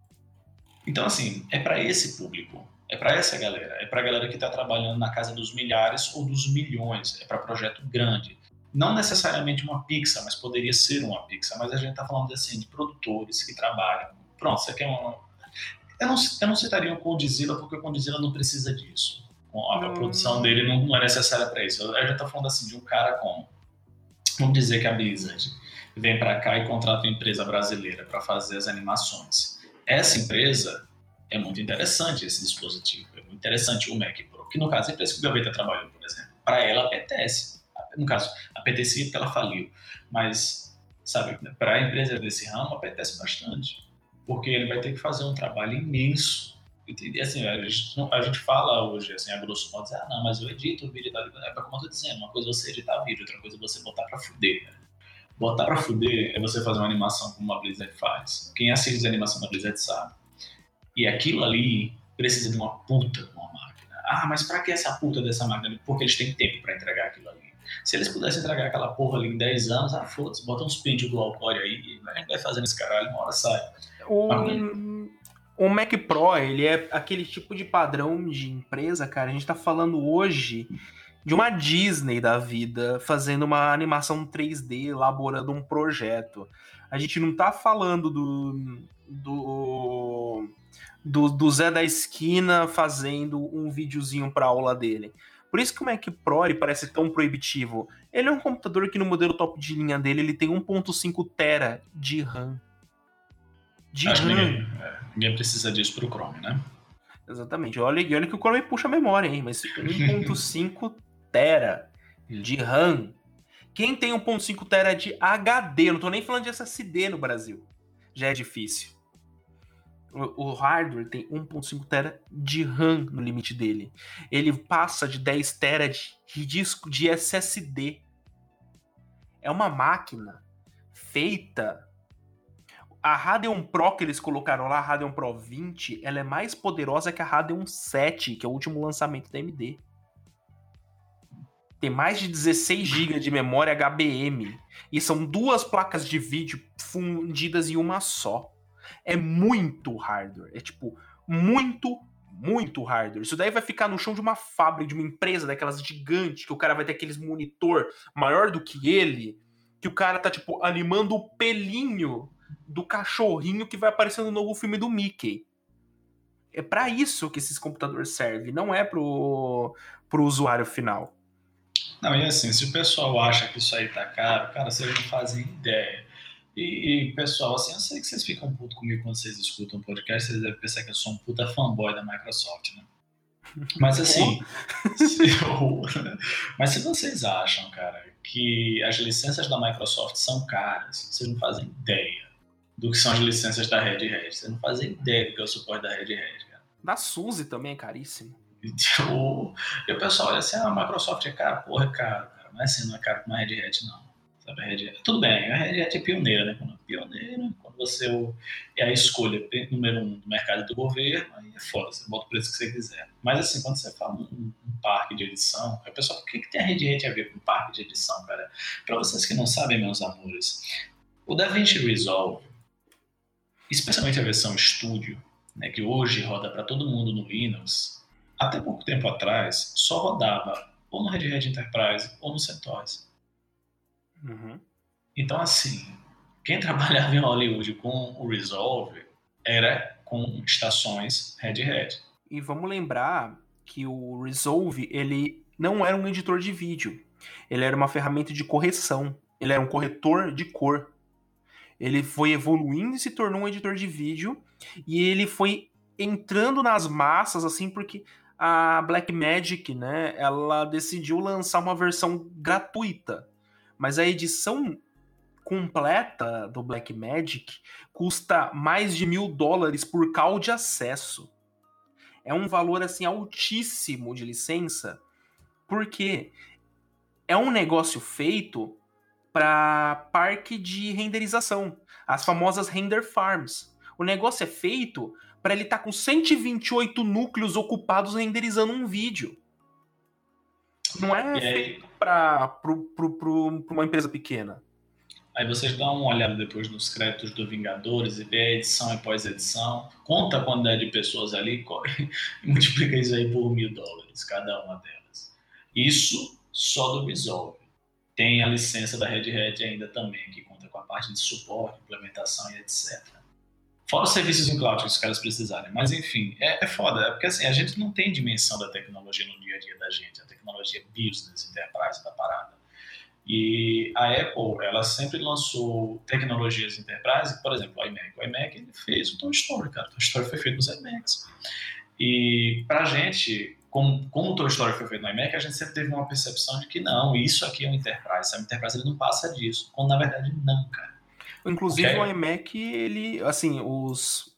Então, assim, é para esse público, é para essa galera, é para a galera que está trabalhando na casa dos milhares ou dos milhões, é para projeto grande. Não necessariamente uma Pixar, mas poderia ser uma Pixar, mas a gente está falando assim, de produtores que trabalham. Pronto, você quer uma... Eu não, eu não citaria o Condzilla, porque o Condzilla não precisa disso. A, a produção dele não, não é necessária para isso. A gente está falando assim, de um cara como... Vamos dizer que a Blizzard vem para cá e contrata uma empresa brasileira para fazer as animações. Essa empresa é muito interessante, esse dispositivo. É muito interessante o Mac Pro, que no caso a empresa que o Gaveta trabalhou, por exemplo, para ela apetece. No caso, apetecia porque ela faliu, mas, sabe, para a empresa desse ramo apetece bastante, porque ele vai ter que fazer um trabalho imenso. E, assim, a gente, a gente fala hoje, assim, a grosso modo, ah, não, mas eu edito o vídeo, é como eu tô dizendo, uma coisa é você editar vídeo, outra coisa é você botar para fuder, né? Botar para fuder é você fazer uma animação como a Blizzard faz. Quem assiste a animação da Blizzard sabe. E aquilo ali precisa de uma puta de uma máquina. Ah, mas para que essa puta dessa máquina? Porque eles têm tempo para entregar aquilo ali. Se eles pudessem entregar aquela porra ali em dez anos, ah, foda-se, bota uns pentes do Alcore aí e a gente vai fazendo esse caralho, uma hora sai. O, o Mac Pro, ele é aquele tipo de padrão de empresa, cara. A gente tá falando hoje de uma Disney da vida fazendo uma animação três D, elaborando um projeto. A gente não tá falando do, do, do, do Zé da Esquina fazendo um videozinho pra aula dele. Por isso que o Mac Pro ele parece tão proibitivo. Ele é um computador que no modelo top de linha dele ele tem um ponto cinco tera de RAM. De Acho RAM. que ninguém, é, ninguém precisa disso pro Chrome, né? Exatamente. Olha, olha que o Chrome puxa a memória, hein? Mas um ponto cinco tera de RAM. Quem tem um ponto cinco tera de H D? Eu não tô nem falando de S S D no Brasil. Já é difícil. O, o hardware tem um ponto cinco tera de RAM no limite dele. Ele passa de dez tera de, de disco de S S D. É uma máquina feita... A Radeon Pro que eles colocaram lá, a Radeon Pro vinte, ela é mais poderosa que a Radeon sete, que é o último lançamento da A M D. Tem mais de dezesseis gigas de memória H B M. E são duas placas de vídeo fundidas em uma só. É muito hardware. É tipo, muito, muito hardware. Isso daí vai ficar no chão de uma fábrica, de uma empresa daquelas gigantes, que o cara vai ter aqueles monitor maior do que ele, que o cara tá, tipo, animando o pelinho do cachorrinho que vai aparecer no novo filme do Mickey. É pra isso que esses computadores servem, não é pro, pro usuário final. Não, e assim, se o pessoal acha que isso aí tá caro, cara, vocês não fazem ideia. E, e pessoal, assim, eu sei que vocês ficam putos comigo quando vocês escutam um podcast, vocês devem pensar que eu sou um puta fanboy da Microsoft, né? Mas assim, se eu, mas se vocês acham, cara, que as licenças da Microsoft são caras, vocês não fazem ideia do que são as licenças da Red Hat. Vocês não fazem ideia do que é o suporte da Red Hat, cara. Da Suzy também é caríssimo. E, tipo, e o pessoal olha assim, ah, a Microsoft é cara, porra, é caro, cara. Mas assim, não é caro como a Red Hat, não. Sabe, a Red Hat, tudo bem, a Red Hat é pioneira, né? Quando é pioneira, quando você é a escolha número um do mercado do governo, aí é foda, você bota o preço que você quiser. Mas assim, quando você fala um, um parque de edição, aí o pessoal, o que, que tem a Red Hat a ver com um parque de edição, cara? Para vocês que não sabem, meus amores, o DaVinci Resolve, especialmente a versão Studio, né, que hoje roda para todo mundo no Linux, até pouco tempo atrás, só rodava ou no Red Hat Enterprise ou no CentOS. Uhum. Então, assim, quem trabalhava em Hollywood com o Resolve era com estações Red Hat. E vamos lembrar que o Resolve, ele não era um editor de vídeo. Ele era uma ferramenta de correção. Ele era um corretor de cor. Ele foi evoluindo e se tornou um editor de vídeo. E ele foi entrando nas massas, assim, porque a Blackmagic, né, ela decidiu lançar uma versão gratuita. Mas a edição completa do Blackmagic custa mais de mil dólares por call de acesso. É um valor, assim, altíssimo de licença, porque é um negócio feito para parque de renderização, as famosas render farms. O negócio é feito para ele estar tá com cento e vinte e oito núcleos ocupados renderizando um vídeo. Não é feito para uma empresa pequena. Aí vocês dão uma olhada depois nos créditos do Vingadores e vê a edição e pós-edição, conta a quantidade de pessoas ali e multiplica isso aí por mil dólares, cada uma delas. Isso só do Resolve. Tem a licença da Red Hat ainda também, que conta com a parte de suporte, implementação e etcétera. Fora os serviços em cloud que os caras precisarem. Mas, enfim, é, é foda. É porque, assim, a gente não tem dimensão da tecnologia no dia a dia da gente. A tecnologia business, enterprise da parada. E a Apple, ela sempre lançou tecnologias enterprise. Por exemplo, o iMac. O iMac, ele fez o Toy Story, cara. O Toy Story foi feito nos iMacs. E, pra gente, como, como o Toy Story foi feito no iMac, a gente sempre teve uma percepção de que não, isso aqui é um enterprise. O enterprise, ele não passa disso. Quando, na verdade, não, cara. Inclusive, okay. O iMac, ele, assim, os,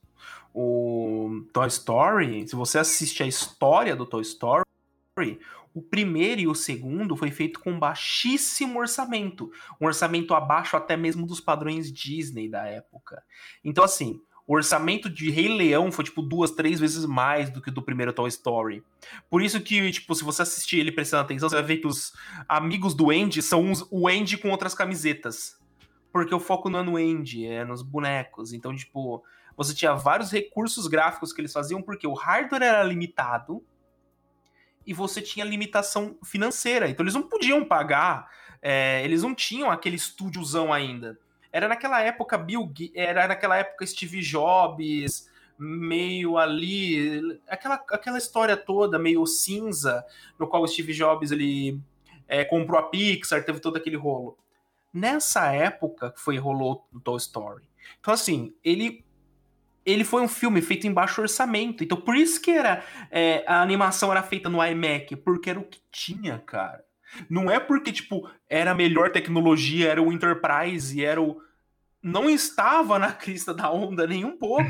o Toy Story, se você assiste a história do Toy Story, o primeiro e o segundo foi feito com baixíssimo orçamento, um orçamento abaixo até mesmo dos padrões Disney da época. Então, assim, o orçamento de Rei Leão foi, tipo, duas, três vezes mais do que o do primeiro Toy Story. Por isso que, tipo, se você assistir ele prestando atenção, você vai ver que os amigos do Andy são os, o Andy com outras camisetas. Porque o foco não é no Andy, é nos bonecos. Então, tipo, você tinha vários recursos gráficos que eles faziam porque o hardware era limitado e você tinha limitação financeira. Então, eles não podiam pagar, é, eles não tinham aquele estúdiozão ainda. Era naquela época Bill, era naquela época Steve Jobs, meio ali, aquela, aquela história toda meio cinza, no qual o Steve Jobs ele é, comprou a Pixar, teve todo aquele rolo. Nessa época que foi rolou o Toy Story. Então, assim, ele, ele foi um filme feito em baixo orçamento. Então, por isso que era, é, a animação era feita no iMac, porque era o que tinha, cara. Não é porque, tipo, era a melhor tecnologia, era o Enterprise, era o... Não estava na crista da onda nem um pouco.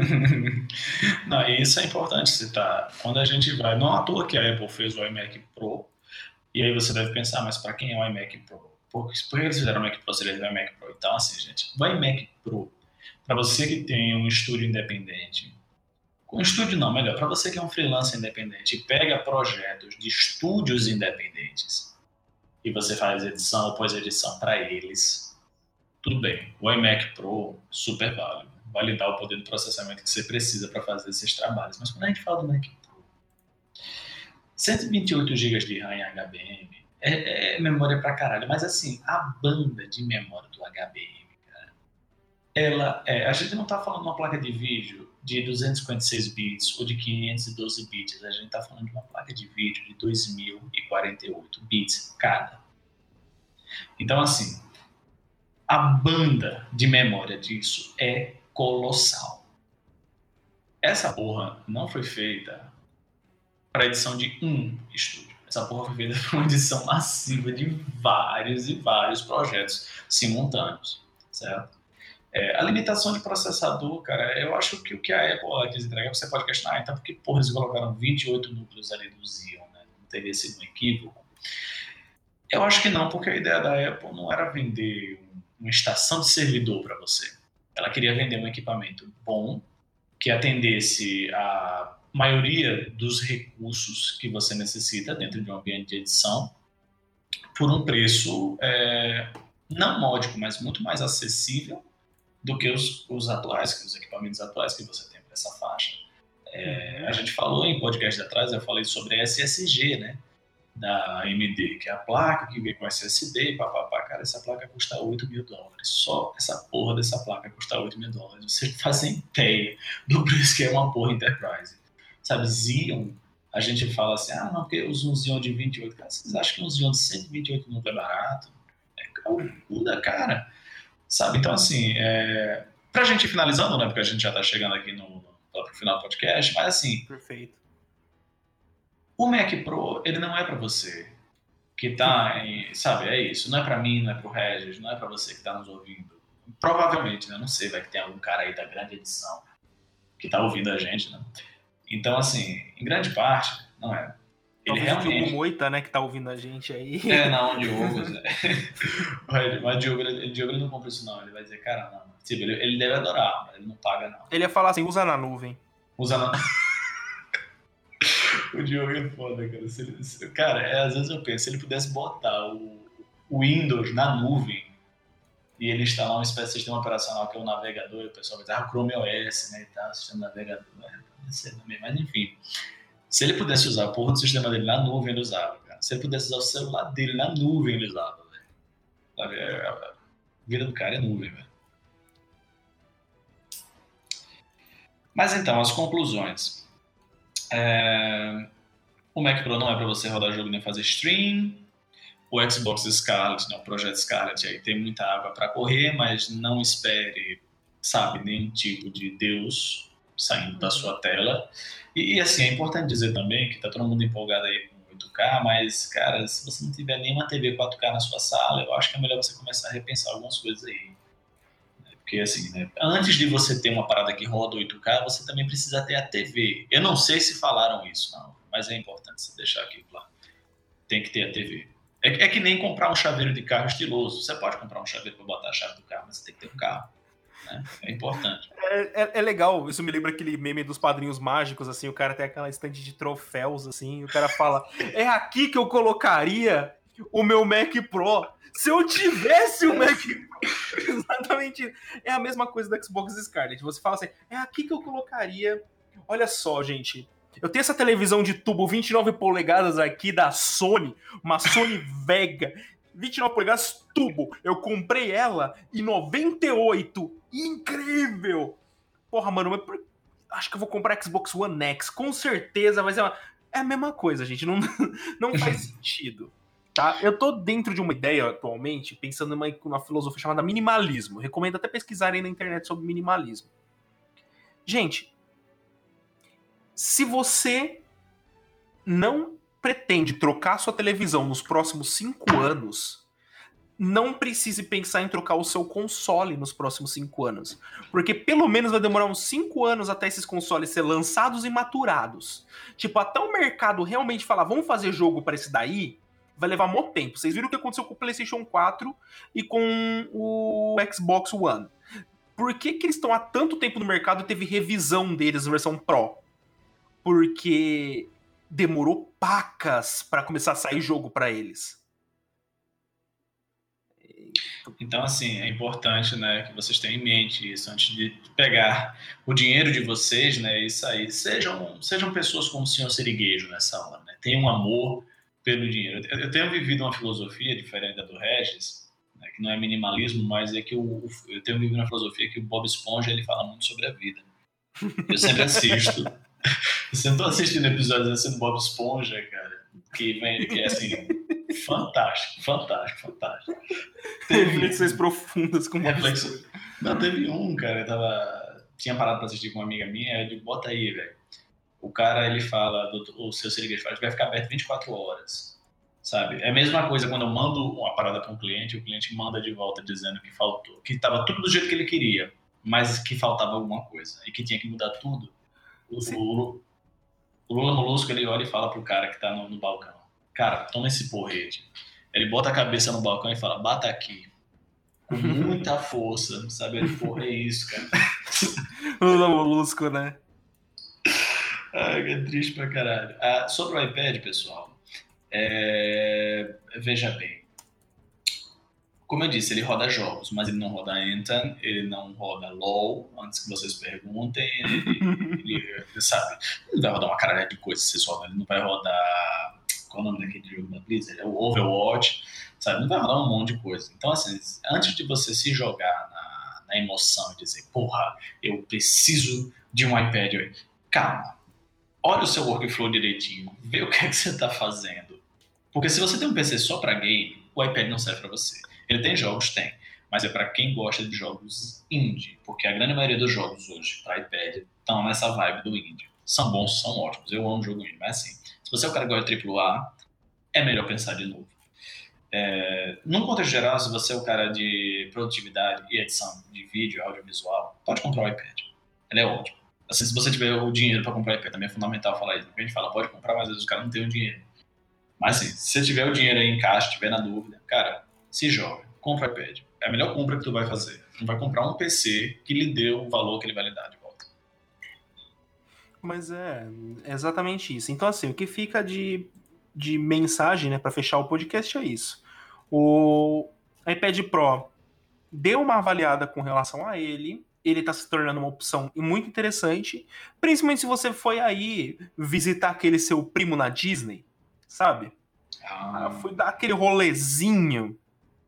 Não, isso é importante citar. Quando a gente vai... Não à toa que a Apple fez o iMac Pro, e aí você deve pensar, mas para quem é o iMac Pro? Por que eles fizeram o Mac Pro se eles fizeram o Mac Pro? Então, assim, gente, o iMac Pro, para você que tem um estúdio independente, um estúdio não, melhor, para você que é um freelancer independente e pega projetos de estúdios independentes e você faz edição ou pós-edição para eles, tudo bem. O iMac Pro, super válido. Vai lhe dar o poder de processamento que você precisa para fazer esses trabalhos. Mas quando a gente fala do Mac Pro, cento e vinte e oito gigas de RAM em H B M, É, é memória pra caralho, mas assim, a banda de memória do H B M, cara, ela é, a gente não tá falando de uma placa de vídeo de duzentos e cinquenta e seis bits ou de quinhentos e doze bits, a gente tá falando de uma placa de vídeo de dois mil e quarenta e oito bits cada. Então, assim, a banda de memória disso é colossal. Essa porra não foi feita para edição de um estúdio. Essa porra foi feita por uma edição massiva de vários e vários projetos simultâneos, certo? É, a limitação de processador, cara, eu acho que o que a Apple quis entregar, você pode questionar, então por que porra eles colocaram vinte e oito núcleos ali do Xeon, né? Não teria sido um equívoco? Eu acho que não, porque a ideia da Apple não era vender uma estação de servidor para você. Ela queria vender um equipamento bom, que atendesse a maioria dos recursos que você necessita dentro de um ambiente de edição, por um preço é, não módico, mas muito mais acessível do que os, os atuais, que os equipamentos atuais que você tem para essa faixa. É, a gente falou em podcast atrás, eu falei sobre a S S G, né, da A M D, que é a placa que vem com S S D, papapá, cara, essa placa custa oito mil dólares. Só essa porra dessa placa custa oito mil dólares. Você fazem ideia do preço que é uma porra Enterprise. Sabe, Xeon, a gente fala assim, ah, não, porque eu uso um Xeon de vinte e oito. Cara, vocês acham que um Xeon de cento e vinte e oito núcleo é barato? É calcuda, cara. Sabe, então assim, é... pra gente ir finalizando, né, porque a gente já tá chegando aqui no, no final do podcast, mas assim... Perfeito. O Mac Pro, ele não é para você que tá em, sabe, é isso, não é para mim, não é pro Regis, não é para você que tá nos ouvindo. Provavelmente, né, não sei, vai que tem algum cara aí da grande edição que tá ouvindo a gente, né? Então, assim, em grande parte, não é. Ele Talvez realmente... o Diogo Moita, né, que tá ouvindo a gente aí. É, não, o Diogo, é. Mas o Diogo, ele, Diogo ele não compra isso não, ele vai dizer, cara, não. Tipo, ele, ele deve adorar, mas ele não paga não. Ele ia falar assim, usa na nuvem. Usa na... O Diogo é foda, cara. Se ele, se, cara, é, às vezes eu penso, se ele pudesse botar o, o Windows na nuvem e ele instalar uma espécie de sistema operacional que é o navegador, e o pessoal vai dizer, ah, Chrome O S, né, e tal, sistema navegador, é, mas enfim. Se ele pudesse usar a porra do sistema dele na nuvem, ele usava, cara. Se ele pudesse usar o celular dele na nuvem, ele usava, velho. A vida do cara é nuvem, velho. Mas então, as conclusões. É... O Mac Pro não é para você rodar jogo nem fazer stream. O Xbox Scarlett, né, o projeto Scarlett, aí tem muita água para correr, mas não espere, sabe, nenhum tipo de Deus saindo da sua tela. E, assim, é importante dizer também que tá todo mundo empolgado aí com oito K, mas, cara, se você não tiver nenhuma T V quatro K na sua sala, eu acho que é melhor você começar a repensar algumas coisas aí. Porque, assim, né, antes de você ter uma parada que roda oito K, você também precisa ter a T V. Eu não sei se falaram isso, não, mas é importante você deixar aqui claro. Tem que ter a T V. É, é que nem comprar um chaveiro de carro estiloso. Você pode comprar um chaveiro para botar a chave do carro, mas você tem que ter um carro. Né? É importante. É, é, é legal, isso me lembra aquele meme dos Padrinhos Mágicos, assim, o cara tem aquela estante de troféus, assim, e o cara fala, é aqui que eu colocaria o meu Mac Pro, se eu tivesse o Mac Pro. Exatamente, é a mesma coisa do Xbox Scarlett, você fala assim, é aqui que eu colocaria, olha só, gente, eu tenho essa televisão de tubo vinte e nove polegadas aqui da Sony, uma Sony Vega, vinte e nove polegadas tubo. Eu comprei ela em noventa e oito. Incrível! Porra, mano, mas por... acho que eu vou comprar Xbox One X. Com certeza vai ser uma... É a mesma coisa, gente. Não, não faz sentido. Tá? Eu tô dentro de uma ideia atualmente, pensando numa, numa filosofia chamada minimalismo. Recomendo até pesquisarem na internet sobre minimalismo. Gente, se você não pretende trocar sua televisão nos próximos cinco anos, não precise pensar em trocar o seu console nos próximos cinco anos. Porque pelo menos vai demorar uns cinco anos até esses consoles serem lançados e maturados. Tipo, até o mercado realmente falar, vamos fazer jogo para esse daí, vai levar muito tempo. Vocês viram o que aconteceu com o PlayStation quatro e com o Xbox One. Por que que eles estão há tanto tempo no mercado e teve revisão deles na versão Pro? Porque demorou pacas para começar a sair jogo para eles. Então, assim, é importante, né, que vocês tenham em mente isso antes de pegar o dinheiro de vocês, né, e sair. Sejam, sejam pessoas como o senhor Siriguejo nessa hora, né? Tenham um amor pelo dinheiro. Eu, eu tenho vivido uma filosofia diferente da do Regis, né, que não é minimalismo, mas é que eu, eu tenho vivido uma filosofia que o Bob Esponja ele fala muito sobre a vida. Eu sempre assisto. Eu sempre tô assistindo episódios assim do Bob Esponja, cara, que, vem, que é assim, fantástico, fantástico, fantástico. Teve reflexões profundas com reflexões. Não, teve um, cara, eu tava, tinha parado pra assistir com uma amiga minha, eu digo, bota aí, velho. O cara, ele fala, do, o seu Siriguejo fala, vai ficar aberto vinte e quatro horas. sabe? É a mesma coisa quando eu mando uma parada para um cliente, o cliente manda de volta dizendo que faltou, que estava tudo do jeito que ele queria, mas que faltava alguma coisa e que tinha que mudar tudo. O, o, o Lula Molusco, ele olha e fala pro cara que tá no, no balcão: cara, toma esse porrete. Ele bota a cabeça no balcão e fala: bata aqui. Com muita força, sabe? Ele, porra, é isso, cara. Lula Molusco, né? Ai, que é triste pra caralho. Ah, sobre o iPad, pessoal, é... veja bem. Como eu disse, ele roda jogos, mas ele não roda Anthem, ele não roda LoL, antes que vocês perguntem. Ele, ele sabe, ele vai rodar uma caralho de coisas, vocês rodam. Ele não vai rodar... Qual é o nome daquele jogo da Blizzard? É o Overwatch, sabe? Não vai rodar um monte de coisa. Então, assim, antes de você se jogar na, na emoção e dizer, porra, eu preciso de um iPad, calma. Olha o seu workflow direitinho, vê o que é que você está fazendo. Porque se você tem um P C só para game, o iPad não serve para você. Ele tem jogos? Tem. Mas é para quem gosta de jogos indie. Porque a grande maioria dos jogos hoje para iPad estão nessa vibe do indie. São bons, são ótimos. Eu amo jogo indie. Mas assim, se você é o cara que gosta de triplo A, é melhor pensar de novo. É, num contexto geral, se você é o cara de produtividade e edição de vídeo, audiovisual, pode comprar o iPad. Ele é ótimo. Assim, se você tiver o dinheiro para comprar o iPad, também é fundamental falar isso. Porque a gente fala, pode comprar, mas às vezes os caras não têm o dinheiro. Mas assim, se você tiver o dinheiro aí em caixa, tiver na dúvida, cara, se joga, compra o iPad. É a melhor compra que tu vai fazer. Não vai comprar um P C que lhe dê o valor que ele vai lhe dar de volta. Mas é, é exatamente isso. Então, assim, o que fica de, de mensagem, né, para fechar o podcast é isso. O iPad Pro, dê uma avaliada com relação a ele. Ele está se tornando uma opção muito interessante, principalmente se você foi aí visitar aquele seu primo na Disney, sabe? Ah. Fui dar aquele rolezinho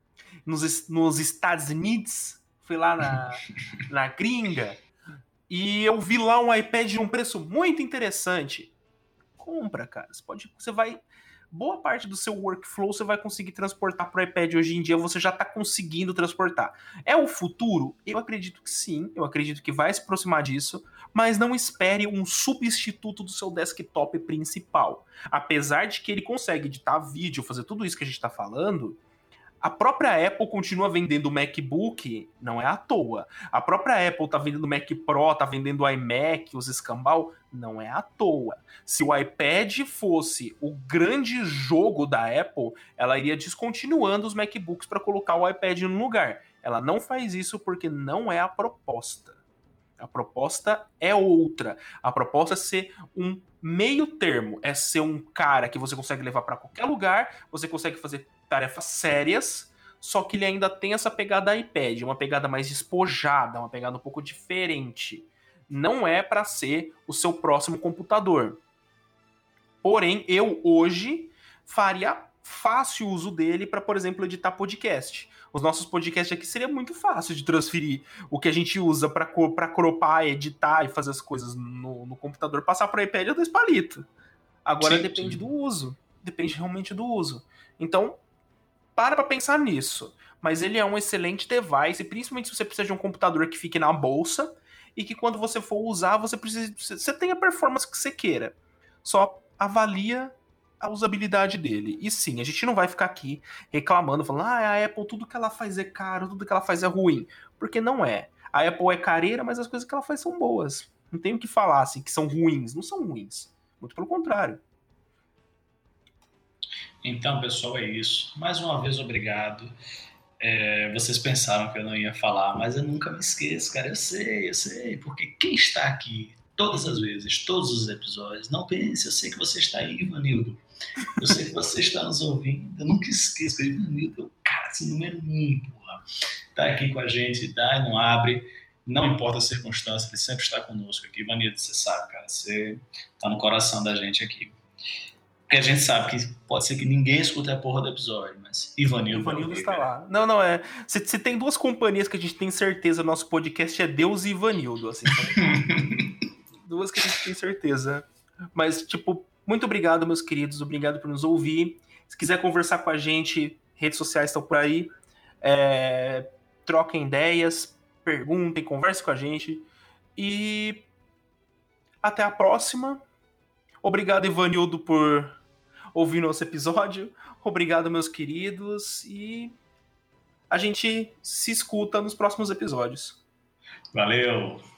nos, nos Estados Unidos, fui lá na, na gringa, e eu vi lá um iPad de um preço muito interessante. Compra, cara. Você, pode, você vai... Boa parte do seu workflow você vai conseguir transportar para o iPad hoje em dia, você já está conseguindo transportar. É o futuro? Eu acredito que sim, eu acredito que vai se aproximar disso, mas não espere um substituto do seu desktop principal. Apesar de que ele consegue editar vídeo, fazer tudo isso que a gente está falando, a própria Apple continua vendendo o MacBook, não é à toa. A própria Apple tá vendendo o Mac Pro, tá vendendo o iMac, os escambau, não é à toa. Se o iPad fosse o grande jogo da Apple, ela iria descontinuando os MacBooks para colocar o iPad no lugar. Ela não faz isso porque não é a proposta. A proposta é outra. A proposta é ser um meio termo. É ser um cara que você consegue levar para qualquer lugar, você consegue fazer tarefas sérias, só que ele ainda tem essa pegada iPad, uma pegada mais despojada, uma pegada um pouco diferente. Não é para ser o seu próximo computador. Porém, eu hoje faria fácil uso dele para, por exemplo, editar podcast. Os nossos podcasts aqui seria muito fácil de transferir o que a gente usa para cropar, editar e fazer as coisas no, no computador, passar para o iPad é dois palitos. Agora sim, depende sim. do uso. Depende realmente do uso. Então, para pra pensar nisso. Mas ele é um excelente device, principalmente se você precisa de um computador que fique na bolsa e que quando você for usar, você precisa, você tenha a performance que você queira. Só avalia a usabilidade dele. E sim, a gente não vai ficar aqui reclamando, falando, ah, a Apple, tudo que ela faz é caro, tudo que ela faz é ruim. Porque não é. A Apple é careira, mas as coisas que ela faz são boas. Não tem o que falar, assim, que são ruins. Não são ruins. Muito pelo contrário. Então, pessoal, é isso. Mais uma vez, obrigado. É, vocês pensaram que eu não ia falar, mas eu nunca me esqueço, cara. Eu sei, eu sei. Porque quem está aqui todas as vezes, todos os episódios, não pense, eu sei que você está aí, Ivanildo. Eu sei que você está nos ouvindo. Eu nunca esqueço. Ivanildo é o cara, esse número um, porra. Tá aqui com a gente, dá e não abre. Não importa a circunstância, ele sempre está conosco aqui. Ivanildo, você sabe, cara. Você tá no coração da gente aqui. Porque a gente sabe que pode ser que ninguém escute a porra do episódio, mas Ivanildo... Ivanildo está cara. lá. Não, não, é... Se, se tem duas companhias que a gente tem certeza no nosso podcast, é Deus e Ivanildo, assim. Então, duas que a gente tem certeza. Mas, tipo, muito obrigado, meus queridos. Obrigado por nos ouvir. Se quiser conversar com a gente, redes sociais estão por aí. É... Troquem ideias, perguntem, conversem com a gente. E... até a próxima. Obrigado, Ivanildo, por... ouvir nosso episódio. Obrigado, meus queridos, e a gente se escuta nos próximos episódios. Valeu!